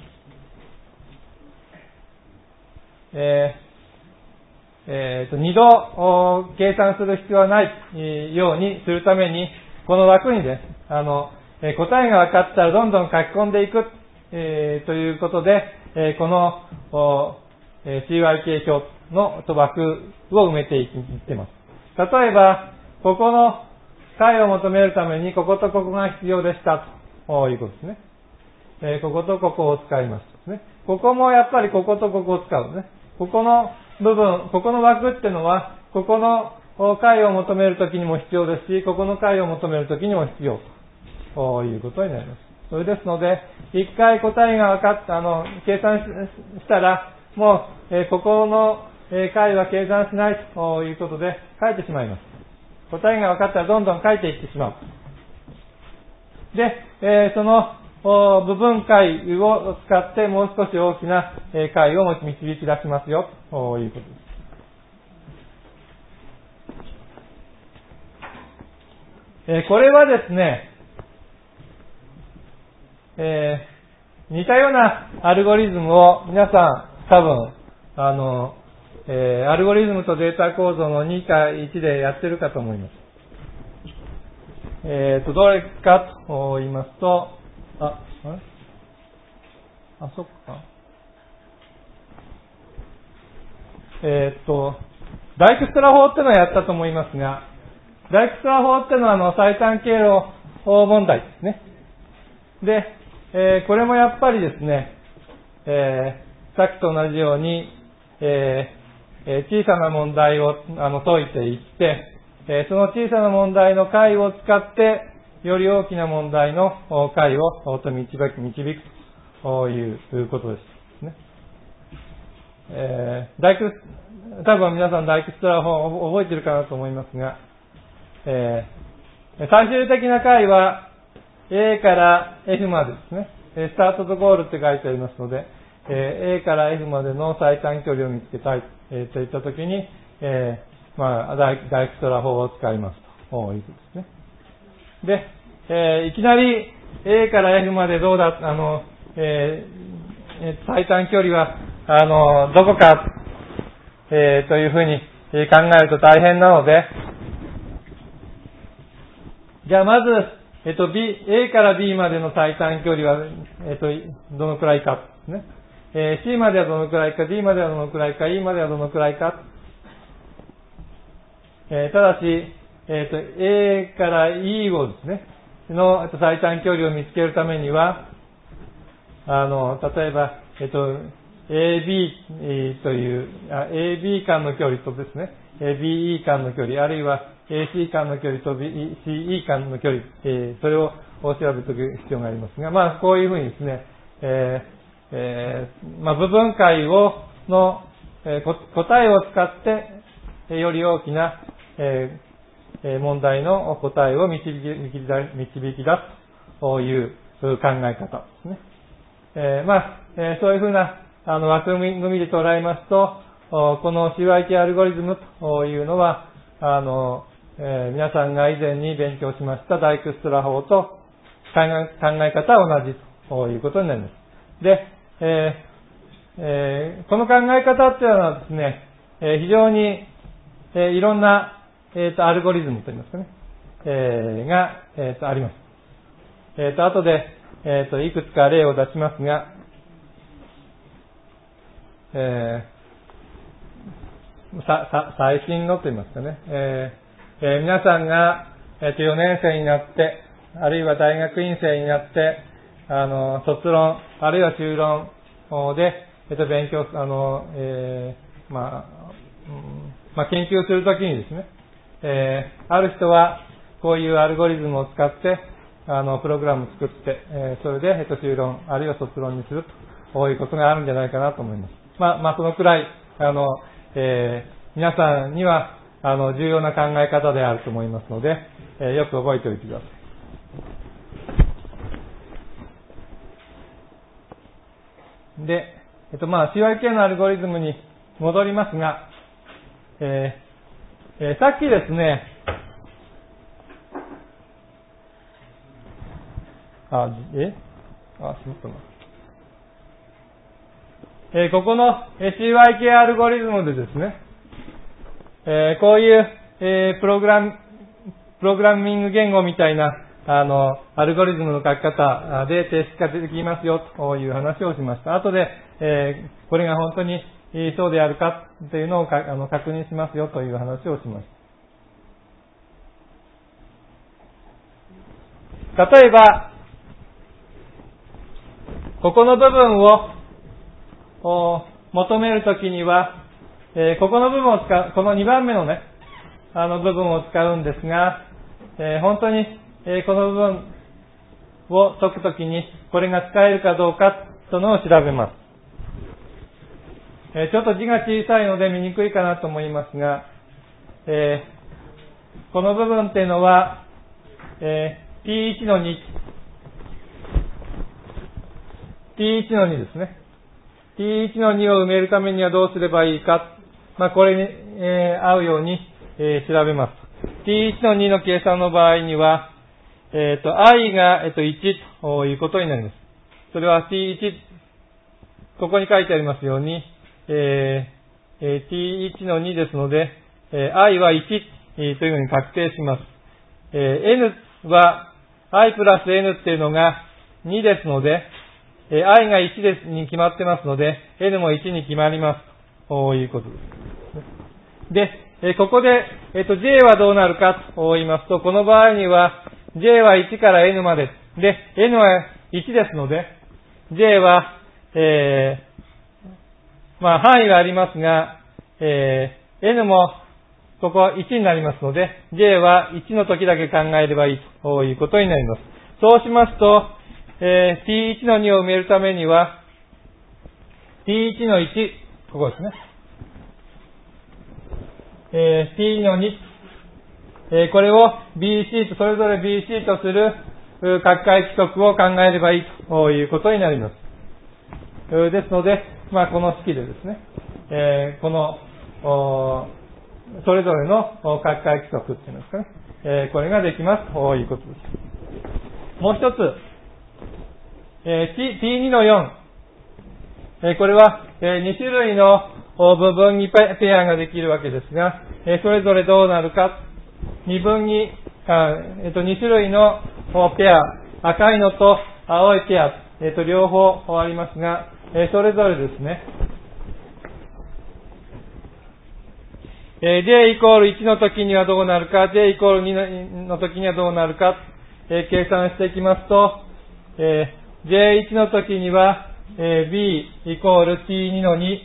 二度計算する必要はないようにするために、この枠にね、答えが分かったらどんどん書き込んでいく、ということで、このCYK 表の枠を埋めていってます。例えば、ここの解を求めるためにこことここが必要でしたということですね。こことここを使いますね。ここもやっぱりこことここを使うね。ここの部分、ここの枠っていうのは、ここの解を求めるときにも必要ですし、ここの解を求めるときにも必要ということになります。それですので、一回答えが分かった、計算したら、もう、ここの解は計算しないということで書いてしまいます。答えが分かったらどんどん書いていってしまう。で、その部分解を使ってもう少し大きな解を導き出しますよということです。これはですね、似たようなアルゴリズムを皆さん多分アルゴリズムとデータ構造の2か1でやってるかと思います。どれかと言いますと、そっか。ダイクストラ法っていうのをやったと思いますが、ダイクストラ法っていうのは最短経路問題ですね。で、これもやっぱりですね、さっきと同じように、小さな問題を解いていって、その小さな問題の解を使って、より大きな問題の解を導くということですね。多分皆さんダイクストラ法を覚えているかなと思いますが、最終的な解は A から F までですね。スタートとゴールって書いてありますので、A から F までの最短距離を見つけたい、といったときに、ダイクストラ法を使いますということですね。で、いきなり A から F までどうだ、最短距離は、どこか、というふうに考えると大変なので、じゃあまず、A から B までの最短距離は、どのくらいかですね。C まではどのくらいか、D まではどのくらいか、E まではどのくらいか。ただし、A から E をですね、の最短距離を見つけるためには、例えば、AB という、AB 間の距離とですね、BE 間の距離、あるいは AC 間の距離と CE 間の距離、それを調べておく必要がありますが、こういうふうにですね、 部分解の、答えを使ってより大きな、問題の答えを導き出すという考え方ですね。そういうふうな枠組みで捉えますと、この CYK アルゴリズムというのは皆さんが以前に勉強しましたダイクストラ法と考え方は同じということになります。で、この考え方っていうのはですね、非常に、いろんな、アルゴリズムといいますかね、が、あります。後で、いくつか例を出しますが、最新のと言いますかね、皆さんが、4年生になって、あるいは大学院生になって、卒論、あるいは修論で、勉強、研究するときにですね、ある人はこういうアルゴリズムを使って、プログラムを作って、それで、修論、あるいは卒論にするということがあるんじゃないかなと思います。そのくらい、皆さんには、重要な考え方であると思いますので、よく覚えておいてください。で、CYK のアルゴリズムに戻りますが、さっきですね、しまったな。ここの CYK アルゴリズムでですね、こういう、プログラミング言語みたいな、アルゴリズムの書き方で定式化できますよという話をしました。後で、これが本当にそうであるかというのを確認しますよという話をしました。例えば、ここの部分を求めるときには、ここの部分を使う、この2番目のね、部分を使うんですが、本当に、この部分を解くときに、これが使えるかどうかというのを調べます。ちょっと字が小さいので見にくいかなと思いますが、この部分っていうのは、T1 の2、T1 の2ですね。T1 の2を埋めるためにはどうすればいいか、これに、合うように、調べます。T1 の2の計算の場合には、i が、1ということになります。それは T1、ここに書いてありますように、T1 の2ですので、i は1というふうに確定します。n は i プラス n っていうのが2ですので、i が1ですに決まってますので、n も1に決まりますということです。で、ここで、j はどうなるかと言いますと、この場合には j は1から n までで、n は1ですので、j は、範囲がありますが、n もここ1になりますので、j は1の時だけ考えればいいということになります。そうしますと、t1 の2を埋めるためには、t1 の1、ここですね。t の2、これを BC と、それぞれ BC とする各回規則を考えればいいということになります。ですので、この式でですね、この、それぞれの各回規則っていうんですかね、これができますということです。もう一つ、T2 の4、これは2種類の部分にペアができるわけですが、それぞれどうなるか、2種類のペア、赤いのと青いペア、両方ありますが、それぞれですね、j イコール1の時にはどうなるか、j イコール2の時にはどうなるか、計算していきますと、j1 の時には、b イコール t2 の2、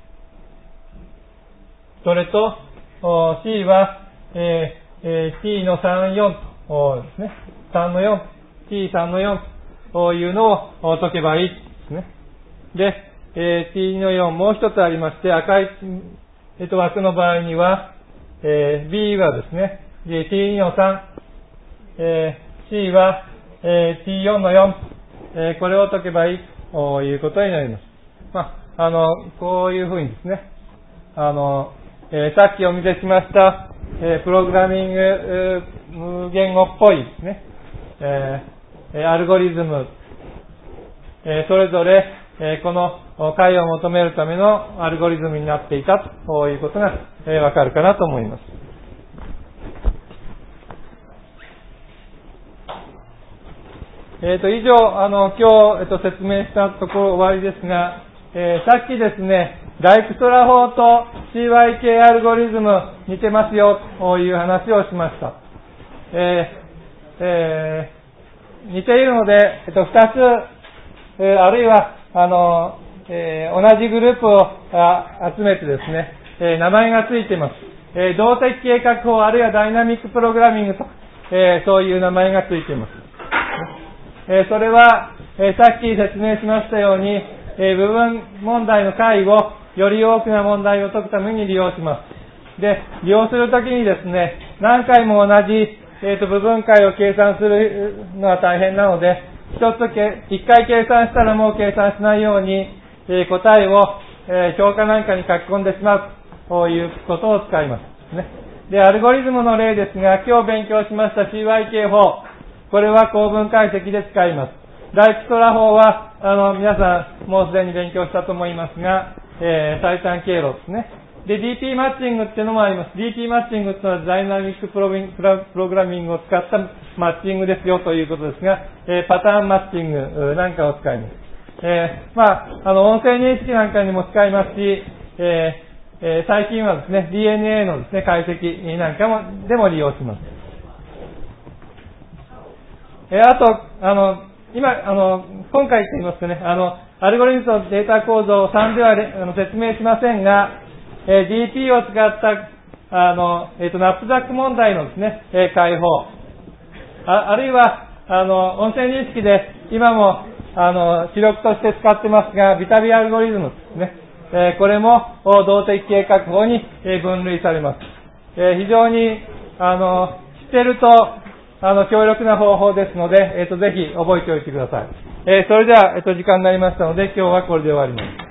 それと、c は、t の3、4とですね、3の4、t3 の4というのを解けばいいですね。 で、T の4もう一つありまして、赤い、枠の場合には、B はですね、T の3、C は、T4 の4、これを解けばいいということになります。こういうふうにですね、さっきお見せしました、プログラミング言語っぽいですね、アルゴリズム、それぞれ、この解を求めるためのアルゴリズムになっていたということが、わかるかなと思います。以上、今日、説明したところ終わりですが、さっきですね、ダイクトラ法と CYK アルゴリズム似てますよという話をしました。似ているので、2つ、あるいは、同じグループを集めてですね、名前がついています。動的計画法あるいはダイナミックプログラミングと、そういう名前がついています。それは、さっき説明しましたように、部分問題の解をより大きな問題を解くために利用します。で、利用するときにですね、何回も同じ、部分解を計算するのは大変なので、一回計算したらもう計算しないように、答えを、表かなんかに書き込んでしまうということを使います。ね。で、アルゴリズムの例ですが、今日勉強しました CYK 法、これは構文解析で使います。ダイクトラ法は、皆さんもうすでに勉強したと思いますが、最短経路ですね。で、DP マッチングっていうのもあります。DP マッチングっていうのはダイナミックプログラミングを使ったマッチングですよということですが、パターンマッチングなんかを使います。音声認識なんかにも使いますし、最近はですね、DNA のですね、解析なんかでも利用します。あと、今回と言いますとね、アルゴリズムとデータ構造を3では説明しませんが、DP を使ったナップザック問題のですね、解放、あるいは音声認識で今も記録として使ってますが、ビタビアルゴリズムですね、これも動的計画法に分類されます。非常に知ってると強力な方法ですので、ぜひ覚えておいてください。それでは、時間になりましたので、今日はこれで終わります。